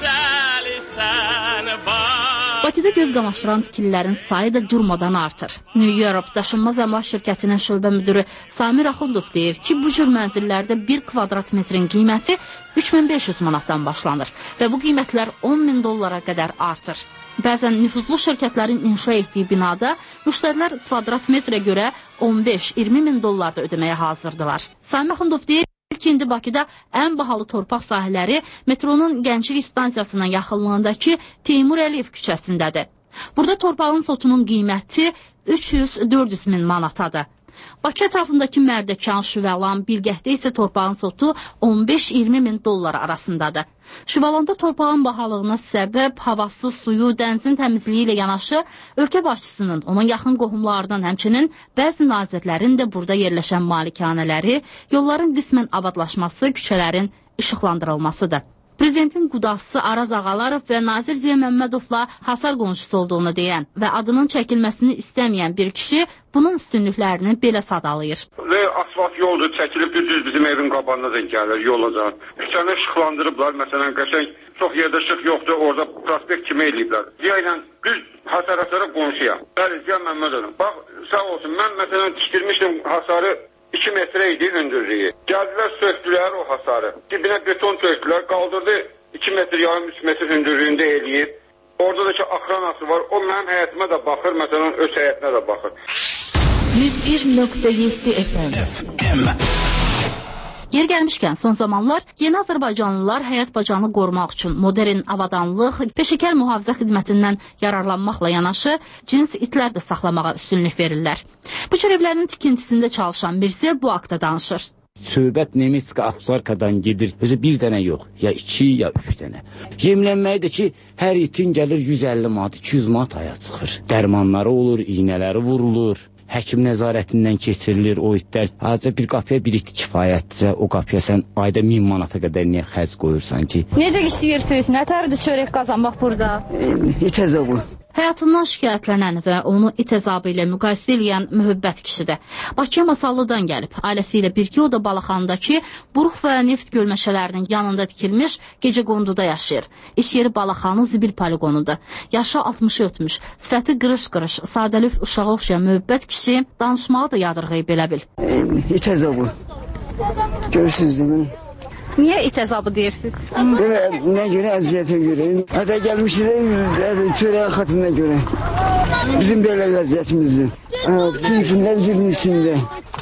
gözəlisən bax. Bakıda göz qamaşdıran tikililərin sayı da durmadan artır. New Europe Daşınmaz Əmlak Şirkətinin şöbə müdürü Samir Axundov deyir ki, bu cür mənzillərdə bir kvadrat metrin qiyməti üç min beş yüz manatdan başlanır və bu qiymətlər on min dollara qədər artır. Bəzən nüfuzlu şirkətlərin inşa etdiyi binada müştərilər kvadrat metrə görə on beş iyirmi min dollar da ödəməyə hazırdılar. Samir Axundov deyir ki, indi Bakıda ən bahalı torpaq sahələri metronun Gənclik stansiyasının yaxınlığındakı Teymur Əliyev küçəsindədir. Burada torpağın sotunun qiyməti üç yüz dörd yüz min manatadır. Bakı ətrafındakı Mərdəkan, Şüvəlan, Bilgəhdə isə torpağın sotu on beş iyirmi min dollar arasındadır. Şüvəlanda torpağın bahalığına səbəb havası, suyu, dənizin təmizliyi ilə yanaşı ölkə başçısının, onun yaxın qohumlarının, həmçinin bəzi nazirlərin də burada yerləşən malikanələri, yolların qismən abadlaşması, küçələrin işıqlandırılmasıdır. Prezidentin qudası Araz Ağalarov və Nazir Ziya Məmmədovla hasar qonşusu olduğunu deyən və adının çəkilməsini istəməyən bir kişi bunun üstünlüklərini belə sadalayır. Və asfalt yoldur, çəkilib düz bizim evin qabağına da gəlir, yolacan. Küçəni işıqlandırıblar, məsələn, qəşəng çox yerdə işıq yoxdur, orada prospekt kimi eləyiblər. Ziya ilə düz hasar-hasara qonşuya. Bəli, Ziya Məmmədovun. Bax, sağ olsun, mən məsələn tikdirmişdim hasarı iki metre idi hündürlüyü. Gəldilər, söktülər o hasarı. Dibinə beton tökdülər, qaldırdı iki metr, yarım üç metr hündürlüyündə eləyib. Orada da ki, akranası var, o mənim həyətimə də baxır, məsələn, öz həyətinə də baxır. yüz bir nöqtə yeddi F M. Yer gəlmişkən, son zamanlar yeni Azərbaycanlılar həyat bacanı qorumaq üçün modern avadanlıq, peşəkar mühafizə xidmətindən yararlanmaqla yanaşı cins itlər də saxlamağa üstünlük verirlər. Bu cür evlərin tikintisində çalışan birisi bu haqda danışır. Söhbət Nemitska Avsarkadan gedir. Özü bir dənə yox, ya iki, ya üç dənə. Yemlənməyidir ki, hər itin gəlir yüz əlli manat, iki yüz manat aya çıxır. Dərmanları olur, iynələri vurulur. Həkim nəzarətindən keçirilir o itlər. Azca bir qapıya bir it kifayətcə, o qapıya sən ayda min manata qədər niyə xərc qoyursan ki? Necə işləyirsiniz? Nətərdir çörək qazanmaq burada? İt əzabı. Həyatından şikayətlənən və onu it əzabı ilə müqayisə edən mühəbbət kişidir. Bakıya Masallıdan gəlib, ailəsi ilə birgə o da Balaxandakı buruq və neft gölməçələrinin yanında tikilmiş gecə qonduda yaşayır. İş yeri Balaxanı zibil poligonudur. Yaşı altmışı ötmüş, sifəti qırış-qırış, sadəlif uşağa oxşayan mühəbbət kişi danışmağı da yadırğıyıb belə bil. İt əzabı. Görürsünüz, Niyə it əzabı deyirsiniz? Belə nə görə əziyyətə görə. Hətta gəlmişlər çörəyə xatırına görə. Bizim belə vəziyyətimizdir. Sinifində, zibin içində.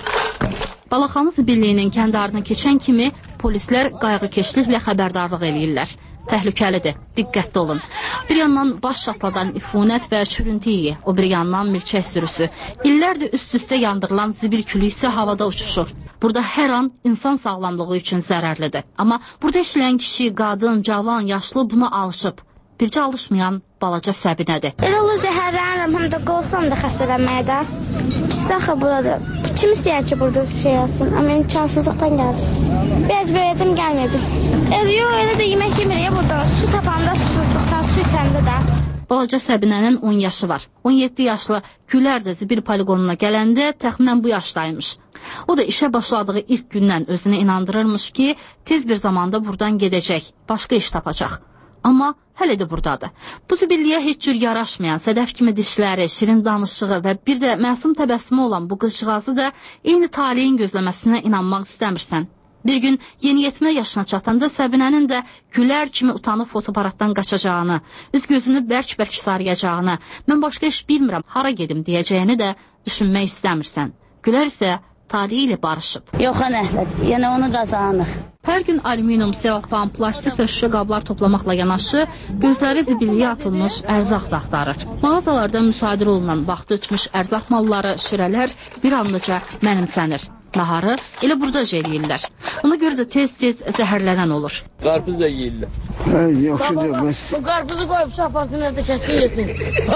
Balaxanı Zibilliyinin kəndarını keçən kimi polislər qayğıkeşliklə xəbərdarlıq eləyirlər. Təhlükəlidir, diqqətli olun. Bir yandan baş şatladan ifunət və çürüntü iyi, o bir yandan milçək sürüsü. İllərdir üst-üstə yandırılan zibil külü isə havada uçuşur. Burada hər an insan sağlamlığı üçün zərərlidir. Amma burada işləyən kişi, qadın, cavan, yaşlı buna alışıb. Bircə alışmayan balaca Səbinədir. Elə olur zəhərlənirəm, həm də qorxuram da xəstələnməyə də. Pis daxı buradır. Kim istəyər ki, burada şey olsun? Amma imkansızlıqdan gəlir. Biraz böyüyəcəm, gəlməyəcəm. Elə yox, elə də yemək yemirik ya buradan. Su tapanda susuzluqdan, su içəndə də. Balaca Səbinənin on yaşı var. on yeddi yaşlı Gülər də zibil poligonuna gələndə təxminən bu yaşdaymış. O da işə başladığı ilk gündən özünə inandırırmış ki, tez bir zamanda buradan gedəcək, başqa iş tapacaq. Amma hələ də buradadır. Bu zibilliyə heç cür yaraşmayan, sədəf kimi dişləri, şirin danışığı və bir də məsum təbəssümü olan bu qızcığazı da eyni taleyin gözləməsinə inanmaq istəmirsən. Bir gün yeniyetmə yaşına çatanda Səbinənin də Gülər kimi utanıb fotoaparatdan qaçacağını, üz gözünü bərk-bərk sarıyacağını, mən başqa iş bilmirəm, hara gedim deyəcəyini də düşünmək istəmirsən. Gülər isə taliyi ilə barışıb. Yox, Əhməd, yenə onu qazanıq. Hər gün alüminium, selofan, plastik və şüşə qablar toplamaqla yanaşı, gözləri zibilliyə atılmış ərzaq da axtarır. Mağazalarda müsadirə olunan vaxtı ötmüş ərzaq malları, şirələr bir anlıca mənimsənir. Naharı elə burada eləyirlər. Ona görə də tez-tez zəhərlənən olur. Qarpız da yeyirlər. Yaxşıdır, bəs. Bu qarpızı qoyub çaparsın, evdə kəsin yesin.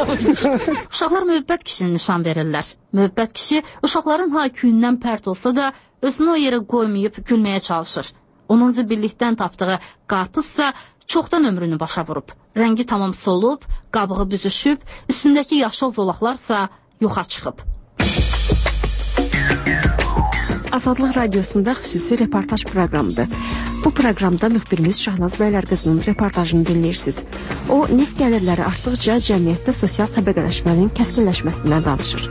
Uşaqlar müəbbət kişini nişan verirlər. Müəbbət kişi uşaqların hayküyündən pərt olsa da özünü o yerə qoymayıb gülməyə çalışır. Onun zibillikdən tapdığı qarpızsa çoxdan ömrünü başa vurub. Rəngi tamam solub, qabığı büzüşüb, üstündəki yaşıl zolaqlarsa yoxa çıxıb. Azadlıq Radiosunda xüsusi reportaj proqramıdır. Bu proqramda müxbirimiz Şahnaz Bəylərqızının reportajını dinləyirsiniz. O, neft gəlirləri artdıqca cəmiyyətdə sosial təbəqələşmənin kəskinləşməsindən danışır.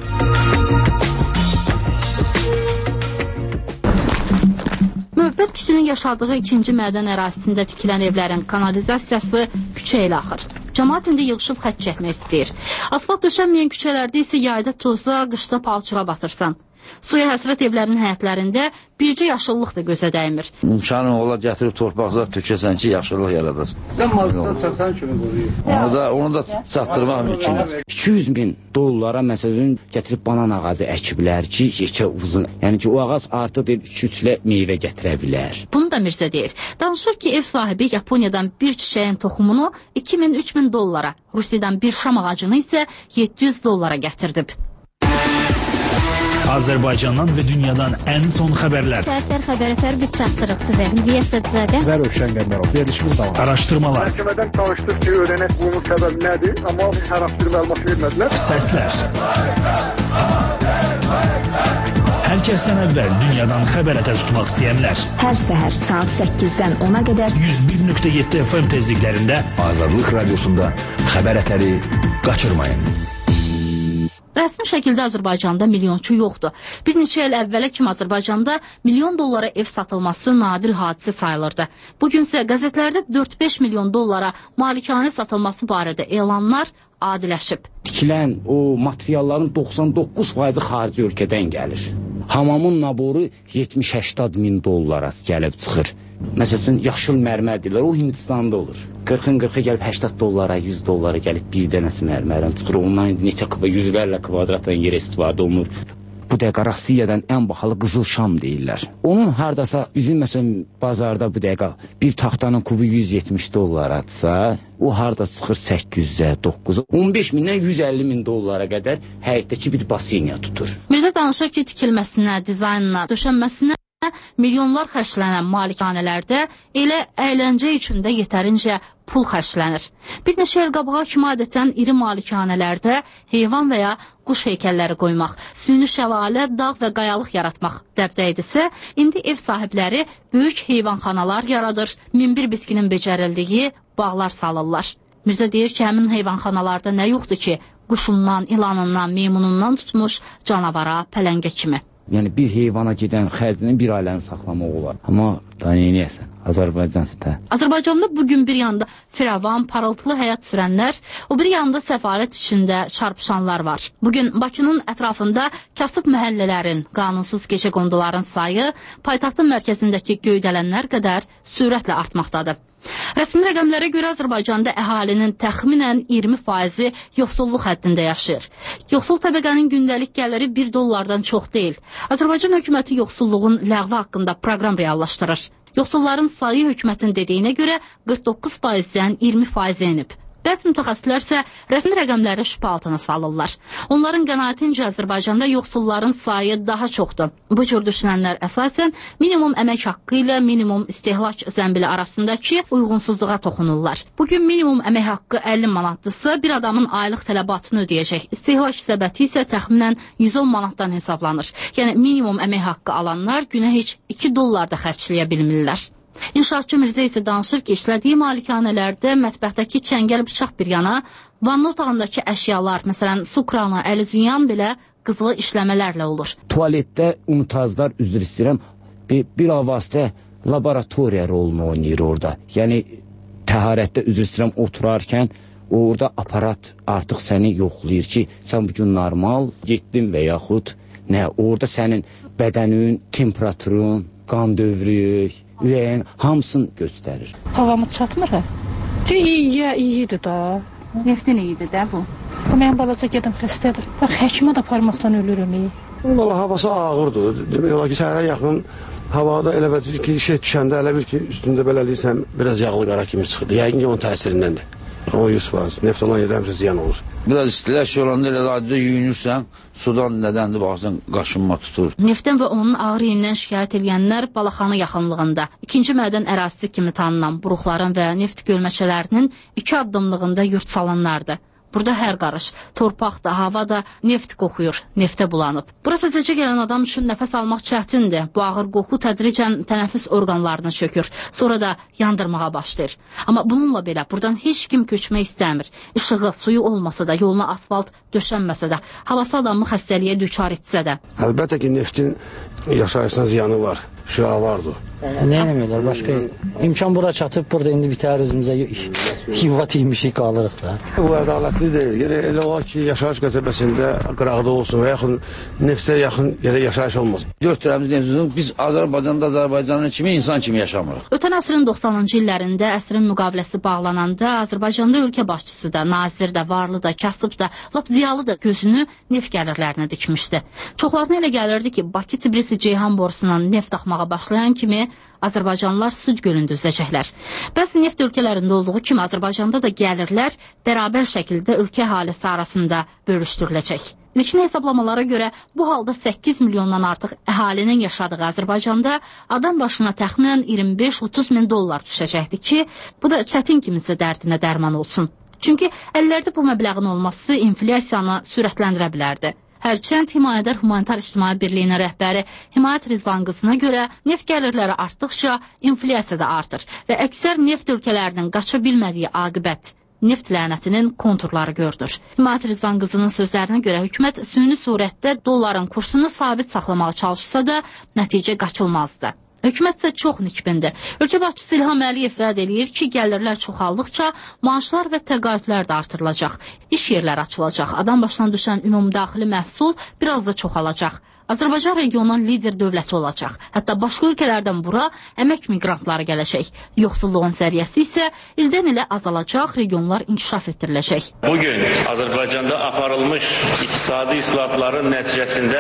Müəbbət kişinin yaşadığı ikinci mədən ərazisində tikilən evlərin kanalizasiyası küçə ilə axır. Cəmaat indi yığışıb xətt çəkmək istəyir. Asfalt döşənməyən küçələrdə isə yayda toza, qışda palçığa batırsan. Suya həsrət evlərin həyətlərində bircə yaşıllıq da gözə dəymir. İmkanı ola gətirib torpaqlar tökəsən ki, yaşıllıq yaradasın. Sən mazıdan çatsan kimi qoruyur. Onu da, onu da çatdırmaq mümkündür. iki yüz min dollara məsələn gətirib banan ağacı əkiblər ki, yekə uzun. Yəni ki, o ağac artıq üç ilə meyvə gətirə bilər. Bunu da Mirzə deyir. Danışır ki, ev sahibi Yaponiyadan bir çiçəyin toxumunu iki min üç min dollara, Rusiyadan bir şam ağacını isə yeddi yüz dollara gətirdib. Azərbaycandan və dünyadan ən son xəbərlər. Səhər xəbərətər biz çatdırıq sizə. Hüdiyyə Sədzizadə Və Rövşən Qəmbərov. Verilişimiz davam. Araşdırmalar. Məhkəmədən çalışdıq ki, öyrənək bunun səbəbi nədir, amma hər haqqı məlumat vermədilər. Səslər. Hər kəsdən əvvəl dünyadan xəbər ətər tutmaq istəyənlər. Hər səhər saat səkkizdən ona qədər yüz bir nöqtə yeddi F M tezliklərində Azadlıq Radiosunda xəbər ətəri qaçırmayın. Rəsmi şəkildə Azərbaycanda milyonçu yoxdur. Bir neçə il əvvələ kimi Azərbaycanda milyon dollara ev satılması nadir hadisə sayılırdı. Bugünsə qəzetlərdə dörd beş milyon dollara malikanə satılması barədə elanlar adiləşib. Tikilən o materialların doxsan doqquz faizi xarici ölkədən gəlir. Hamamın naboru yetmiş səksən min dollara gəlib çıxır. Məsələn, yaşıl mərmər deyirlər, o Hindistanda olur. qırxın qırxa gəlib səksən dollara, yüz dollara gəlib bir dənəsi mərmərdən çıxır. Ondan neçə kvadrat, yüzlərlə kvadratdan yer istifadə olunur. Bu dəqiqə Rusiyadan ən bahalı qızıl şam deyirlər. Onun hardasa bizim məsələn bazarda bu dəqiqə bir taxtanın kubu yüz yetmiş dollardsa, o harda çıxır səkkiz yüzə, doqquz yüzə, on beş mindən yüz əlli min dollara qədər həyətdəki bir basenya tutur. Mirzə danışır ki, tikilməsinə, dizaynına, döşənməsinə milyonlar xərclənən malikanələrdə elə əyləncə üçün də yetərincə pul xərclənir. Bir neçə il qabağa kimi adətən iri malikanələrdə heyvan və ya quş heykəlləri qoymaq, süni şəlalə, dağ və qayalıq yaratmaq dəbdə idisə, indi ev sahibləri böyük heyvanxanalar yaradır, min bir bitkinin becərildiyi bağlar salırlar. Mirzə deyir ki, həmin heyvanxanalarda nə yoxdur ki, quşundan, ilanından, meymunundan tutmuş canavara, pələngə kimi. Yəni bir heyvana gedən xərcinin bir ailəni saxlamaq olar. Amma da neynəyəsən? Azərbaycanda. Azərbaycanda bugün bir yanda firavan, parıltılı həyat sürənlər, o bir yanda səfalət içində çarpışanlar var. Bugün Bakının ətrafında kasıb məhəllələrin, qanunsuz gecəqonduların sayı paytaxtın mərkəzindəki göydələnlər qədər sürətlə artmaqdadır. Rəsmi rəqəmlərə görə Azərbaycanda əhalinin təxminən iyirmi faizi yoxsulluq həddində yaşayır. Yoxsul təbəqənin gündəlik gəliri bir dollardan çox deyil. Azərbaycan hökuməti yoxsulluğun ləğvi haqqında proqram reallaşdırır. Yoxsulların sayı hökumətin dediyinə görə qırx doqquz faizdən iyirmi faizə enib. Bəzi mütəxəssislər isə rəsmi rəqəmləri şübhə altına salırlar. Onların qənaətincə Azərbaycanda yoxsulların sayı daha çoxdur. Bu cür düşünənlər əsasən minimum əmək haqqı ilə minimum istehlak zəmbili arasındakı uyğunsuzluğa toxunurlar. Bugün minimum əmək haqqı əlli manatdırsa, bir adamın aylıq tələbatını ödəyəcək. İstehlak səbəti isə təxminən yüz on manatdan hesablanır. Yəni minimum əmək haqqı alanlar günə heç iki dollar da xərcləyə bilmirlər. İnşaatçı Mirzə isə danışır ki, işlədiyi malikanələrdə mətbəxdəki çəngəl bıçaq bir yana, vanna otağındakı əşyalar, məsələn, su kranı, əl-üzüyan belə qızılı işləmələrlə olur. Tualetdə unitazlar, üzr istəyirəm, bir, bir avazda laboratoriya rolunu oynayır orada. Yəni, təharətdə, üzr istəyirəm, oturarkən orada aparat artıq səni yoxlayır ki, sən bugün normal getdin və yaxud nə, orada sənin bədənin, temperaturun, qan dövrü, ürəyin hamısını göstərir. Havamı çatmır, hə? İyiyə, iyidir da. Neftin iyidir də bu. Mən balaca gedim xəstədir. Bax, həkimə də parmaqdan ölürüm. Valla havası ağırdır. Demək olar ki, səhərə yaxın havada elə vəzir ki, şey düşəndə elə bir ki, üstündə beləliysən, biraz yağlı qara kimi çıxırdı. Yəqin ki, onun təsirindəndir. O yüz faiz. Neft olan yerdə həmsə ziyan olur. Biraz istiləş olanda elə acı yuyunursan, sudan nədəndir, baxsan, qaşınma tutur. Neftdən və onun ağır iyindən şikayət edənlər Balaxanı yaxınlığında, ikinci mədən ərazisi kimi tanınan buruqların və neft gölməçələrinin iki addımlığında yurt salanlardır. Burada hər qarış, torpaq da, hava da neft qoxuyur, neftə bulanıb. Bura təzəcə gələn adam üçün nəfəs almaq çətindir. Bu ağır qoxu tədricən tənəffüs orqanlarına çökür, sonra da yandırmağa başlayır. Amma bununla belə buradan heç kim köçmək istəmir. İşığı, suyu olmasa da, yoluna asfalt döşənməsə də, havası adamı xəstəliyə düçar etsə də. Əlbəttə ki, neftin yaşayışına ziyanı var, şüa vardır. Nə eləməklər, başqa imkan bura çatıb, burada indi bitər özümüzə yuva tiymişik qalırıq da. Bu ədalətli deyil. Yerə elə olar ki, yaşayış qəsəbəsində qıraqda olsun və yaxın neftə yaxın yerə yaşayış olmasın. Dörd tərəmiz neftimizin biz Azərbaycanda Azərbaycanın kimi insan kimi yaşamırıq. Ötən əsrin doxsanıncı illərində əsrin müqaviləsi bağlananda Azərbaycanda ölkə başçısı da, nazir də, varlı da, kasıb da, lap ziyalı da gözünü neft gəlirlərinə dikmişdi. Çoxlarına elə gəlirdi ki, Bakı-Tbilisi-Ceyhan borusundan neft axmağa başlayan kimi Azərbaycanlılar süd gölündə üzəcəklər. Bəzi neft ölkələrində olduğu kimi Azərbaycanda da gəlirlər bərabər şəkildə ölkə əhalisi arasında bölüşdürüləcək. İlkin hesablamalara görə bu halda səkkiz milyondan artıq əhalinin yaşadığı Azərbaycanda adam başına təxminən iyirmi beş otuz min dollar düşəcəkdir ki, bu da çətin kimisə dərdinə dərman olsun. Çünki əllərdə bu məbləğin olması inflyasiyanı sürətləndirə bilərdi. Hərçənd Himayədar Humanitar İctimai Birliyinin rəhbəri Himayət Rizvanqızına görə neft gəlirləri artdıqca inflyasiya da artır və əksər neft ölkələrinin qaça bilmədiyi aqibət neft lənətinin konturları gördür. Himayət Rizvanqızının sözlərinə görə hökumət süni surətdə dolların kursunu sabit saxlamağa çalışsa da nəticə qaçılmazdı. Hökumət isə çox nikbindir. Ölkə başçısı İlham Əliyev vəd eləyir ki, gəlirlər çoxaldıqca maaşlar və təqaüdlər də artırılacaq, iş yerləri açılacaq, adam başına düşən ümumdaxili məhsul biraz da çoxalacaq. Azərbaycan regionun lider dövləti olacaq. Hətta başqa ölkələrdən bura əmək miqrantları gələcək. Yoxsulluğun səviyyəsi isə ildən ilə azalacaq, regionlar inkişaf etdiriləcək. Bugün Azərbaycanda aparılmış iqtisadi islahatların nəticəsində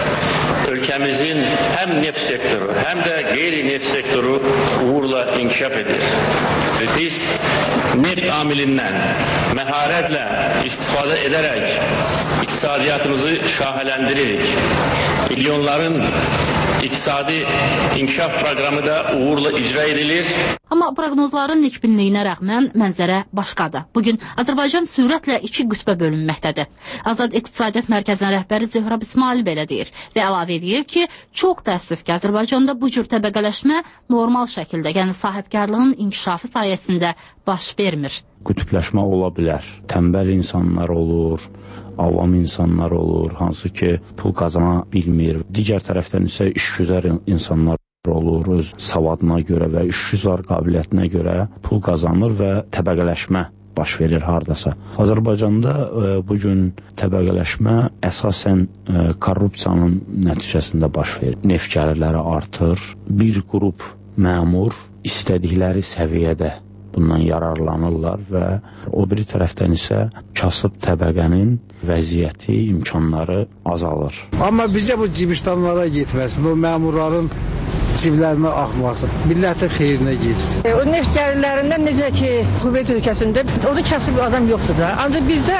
ölkəmizin həm neft sektoru, həm də qeyri-neft sektoru uğurla inkişaf edir. Biz neft amilindən məharətlə istifadə edərək iqtisadiyyatımızı şahələndiririk. Milyonların iqtisadi inkişaf proqramı da uğurla icra edilir. Amma proqnozların nikbinliyinə rəğmən mənzərə başqadır. Bugün Azərbaycan sürətlə iki qütbə bölünməkdədir. Azad İqtisadiyyat Mərkəzinin rəhbəri Zöhrəb İsmail belə deyir və əlavə edir ki, çox təəssüf ki, Azərbaycanda bu cür təbəqələşmə normal şəkildə, yəni sahibkarlığın inkişafı sayəsində baş vermir. qütbləşmə ola bilər. Tənbəl insanlar olur, avam insanlar olur, hansı ki pul qazana bilmir. Digər tərəfdən isə işgüzar insanlar olur, öz savadına görə və işgüzar qabiliyyətinə görə pul qazanır və təbəqələşmə baş verir hardasa. Azərbaycanda e, bugün təbəqələşmə əsasən e, korrupsiyanın nəticəsində baş verir. Neft gəlirləri artır, bir qrup məmur istədikləri səviyyədə bundan yararlanırlar və o biri tərəfdən isə kasıb təbəqənin vəziyyəti, imkanları azalır. Amma bizə bu cibistanlara getməsin, o məmurların ciblərinə axmasın, millətin xeyrinə getsin. E, o neft gəlirlərindən necə ki, Kuveyt ölkəsində orada kasıb adam yoxdur da. Ancaq bizdə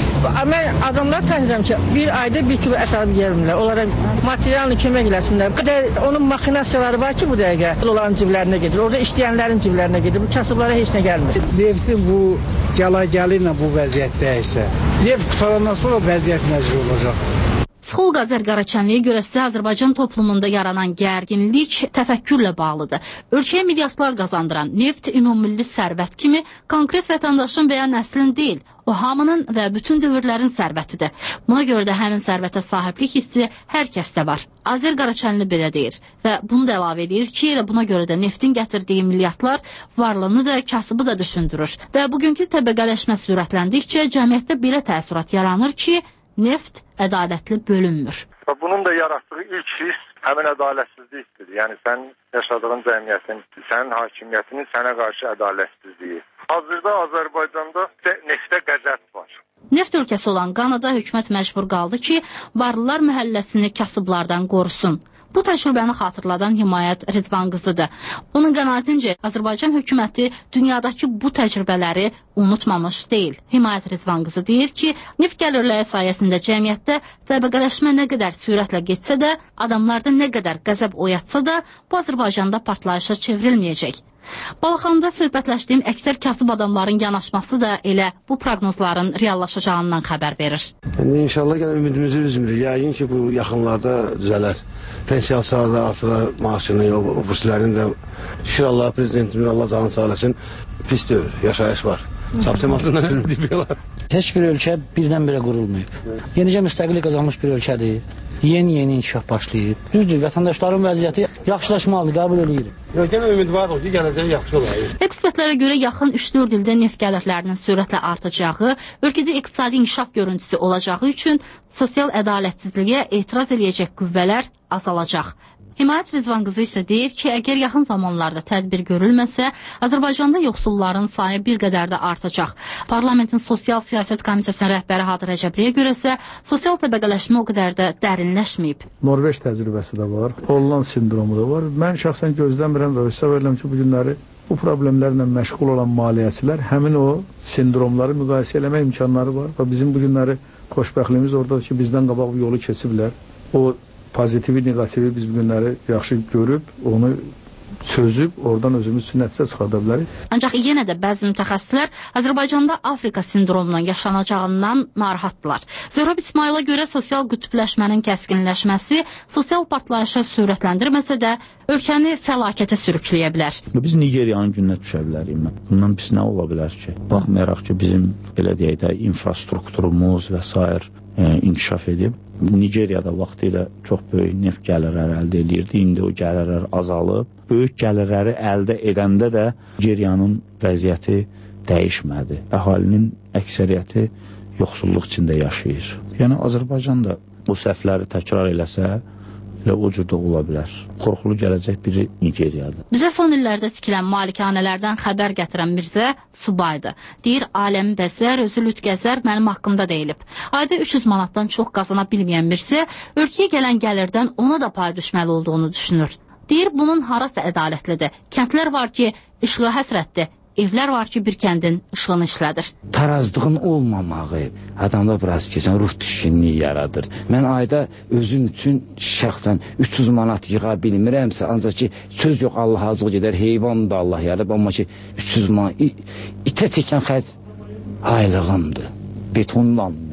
mən adamlar tanıyıram ki, bir ayda bir kilo ət alıb yemirlər. Onlara materialını kömək eləsinlər. Bu da onun maxinasiyaları var ki, bu dəqiqə onların ciblərinə gedir. Orada işləyənlərin ciblərinə gedir. Bu kasıblara heç nə gəlmir. Neftin bu gəla-gəli ilə bu vəziyyətdə isə neft qutarandan sonra vəziyyət necə olacaq? Psixoloq Azər Qaraçənliyə görə isə Azərbaycan toplumunda yaranan gərginlik təfəkkürlə bağlıdır. Ölkəyə milyardlar qazandıran neft ümumilli sərvət kimi konkret vətəndaşın və ya nəslin deyil, o hamının və bütün dövrlərin sərvətidir. Buna görə də həmin sərvətə sahiblik hissi hər kəsdə var. Azər Qaraçənli belə deyir və bunu da əlavə edir ki, elə buna görə də neftin gətirdiyi milyardlar varlığını da, kasıbı da düşündürür. Və bugünkü təbəqələşmə sürətləndikcə cəmiyyətdə belə təəssürat yaranır ki, neft ədalətli bölünmür. Bunun da yaratdığı ilk his həmin ədalətsizlikdir. Yəni sən yaşadığın cəmiyyətin, sənin hakimiyyətinin sənə qarşı ədalətsizliyi. Hazırda Azərbaycanda neftə qəzəb var. Neft ölkəsi olan Qanada hökumət məcbur qaldı ki, varlılar məhəlləsini kasıblardan qorusun. Bu təcrübəni xatırladan Himayət Rizvan qızıdır. Onun qənaətincə Azərbaycan hökuməti dünyadakı bu təcrübələri unutmamış deyil. Himayət Rizvan qızı deyir ki, neft gəlirləri sayəsində cəmiyyətdə təbəqələşmə nə qədər sürətlə getsə də, adamlarda nə qədər qəzəb oyatsa da, bu Azərbaycanda partlayışa çevrilməyəcək. Balaxanında söhbətləşdiyim əksər kasıb adamların yanaşması da elə bu proqnozların reallaşacağından xəbər verir. İndi inşallah gələn ümidimizi üzmürük. Yəqin ki, bu yaxınlarda düzələr. Pensiyaslar da artırar maaşını, o burslərini də. Şükür Allah, prezidentimiz Allah canını sağ eləsin. Pis deyil, yaşayış var. Çap-çamasından ölüm deyiyorlar. Heç bir ölkə birdən-birə qurulmayıb. Yenicə müstəqillik qazanmış bir ölkədir. Yeni-yeni inkişaf başlayıb. Düzdür, vətəndaşların vəziyyəti yaxşılaşmalıdır, qəbul edirik. Yox, yenə ümid var o ki, gələcək yaxşı olar. Ekspertlərə görə yaxın üç dörd ildə neft gəlirlərinin sürətlə artacağı, ölkədə iqtisadi inkişaf görüntüsü olacağı üçün sosial ədalətsizliyə etiraz eləyəcək qüvvələr azalacaq. Himayət Rizvan qızı isə deyir ki, əgər yaxın zamanlarda tədbir görülməsə, Azərbaycanda yoxsulların sayı bir qədər də artacaq. Parlamentin Sosial Siyasət Komissiyasının rəhbəri Hadır Rəcəbliyə görə isə sosial təbəqələşmə o qədər də dərinləşməyib. Norveç təcrübəsi də var, Holland sindromu da var. Mən şəxsən gözləmirəm və hesab edirəm ki, bu günləri bu problemlərlə məşğul olan maliyyəçilər həmin o sindromları müqayisə eləmək imkanları var və bizim bu günləri xoşbəxtliyimiz oradadır ki, bizdən qabaq bu yolu keçiblər. O pozitivi, negativi biz bu günləri yaxşı görüb, onu çözüb, oradan özümüz üçün nəticə çıxarda bilərik. Ancaq yenə də bəzi mütəxəssislər Azərbaycanda Afrika sindromunun yaşanacağından narahatdılar. Zöhrəb İsmaila görə sosial qütbləşmənin kəskinləşməsi sosial partlayışa sürətləndirməsə də ölkəni fəlakətə sürükləyə bilər. Biz Nigeriyanın gününə düşə bilərik. Bundan pis nə ola bilər ki? Baxmayaraq ki, bizim belə deyək də infrastrukturumuz və s. E, inkişaf edib. Nigeriyada vaxtilə çox böyük neft gəlirləri əldə edirdi. İndi o gəlirlər azalıb. Böyük gəlirləri əldə edəndə də Nigeriyanın vəziyyəti dəyişmədi. Əhalinin əksəriyyəti yoxsulluq içində yaşayır. Yəni Azərbaycan da bu səhvləri təkrar eləsə, elə o cürdə ola bilər. Qorxulu gələcək biri Nigeriyadır. Bizə son illərdə tikilən malikanələrdən xəbər gətirən Mirzə Subaydır. Deyir, Aləmi Bəzər, özü Lüt Gəzər mənim haqqımda deyilib. Ayda üç yüz manatdan çox qazana bilməyən Mirzə, ölkəyə gələn gəlirdən ona da pay düşməli olduğunu düşünür. Deyir, bunun harası ədalətlidir. Kəndlər var ki, işığa həsrətdir. Evlər var ki, bir kəndin işığını işlədir. Tarazlığın olmamağı adamda biraz keçən ruh düşkünlüyü yaradır. Mən ayda özüm üçün şəxsən üç yüz manat yığa bilmirəmsə, ancaq ki, söz yox, Allah azıq gedər, heyvan da Allah yarıb, amma ki, üç yüz manat itə çəkən xərc aylığımdır. Betonlanmır.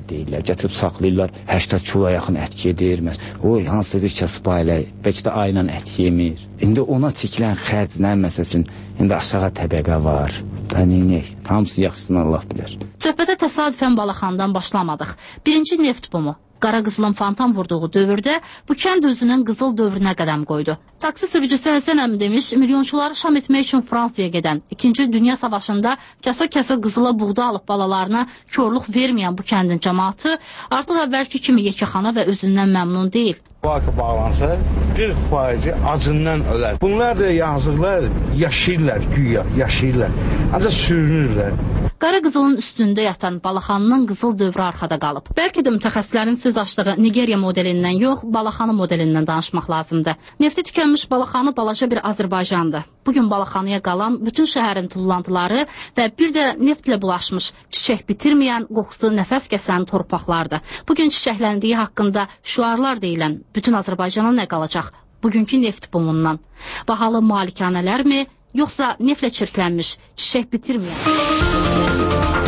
deyirlər. Gətirib saxlayırlar, səksən kiloya yaxın ət gedir. O, hansı bir kəsb ailə, bəlkə də ayla ət yemir. İndi ona çəkilən xərclər məsəl üçün, indi aşağı təbəqə var. Dəniyək, hamısı yaxşısını Allah bilər. Söhbətə təsadüfən Balaxandan başlamadıq. Birinci neft bumu Qara Qızılın fantan vurduğu dövrdə bu kənd özünün qızıl dövrünə qədəm qoydu. Taksi sürücüsü Həsən əmi demiş, milyonçuları şam etmək üçün Fransaya gedən, İkinci Dünya Savaşında kəsə-kəsə qızıla buğda alıb balalarına körluq verməyən bu kəndin cəmaatı artıq əvvəlki kimi yekəxana və özündən məmnun deyil. Bakı bağlansa qırx faizi acından ölər. Bunlar da yazıqlar, yaşayırlar güya, yaşayırlar. Ancaq sürünürlər. Qara Qızılın üstündə yatan Balaxanının qızıl dövrü arxada qalıb. Bəlkə də mütəxəssislərin söz açdığı Nigeriya modelindən yox, Balaxanı modelindən danışmaq lazımdır. Nefti tükənmiş Balaxanı balaca bir Azərbaycandır. Bugün Balaxanıya qalan bütün şəhərin tullantıları və bir də neftlə bulaşmış, çiçək bitirməyən, qoxusu nəfəs kəsən torpaqlardır. Bugün çiçəkləndiyi haqqında şüarlar deyilən bütün Azərbaycana nə qalacaq bugünkü neft bumundan? Bahalı malikanələrmi, yoxsa neftlə çirklənmiş, çiçək bitirməyən?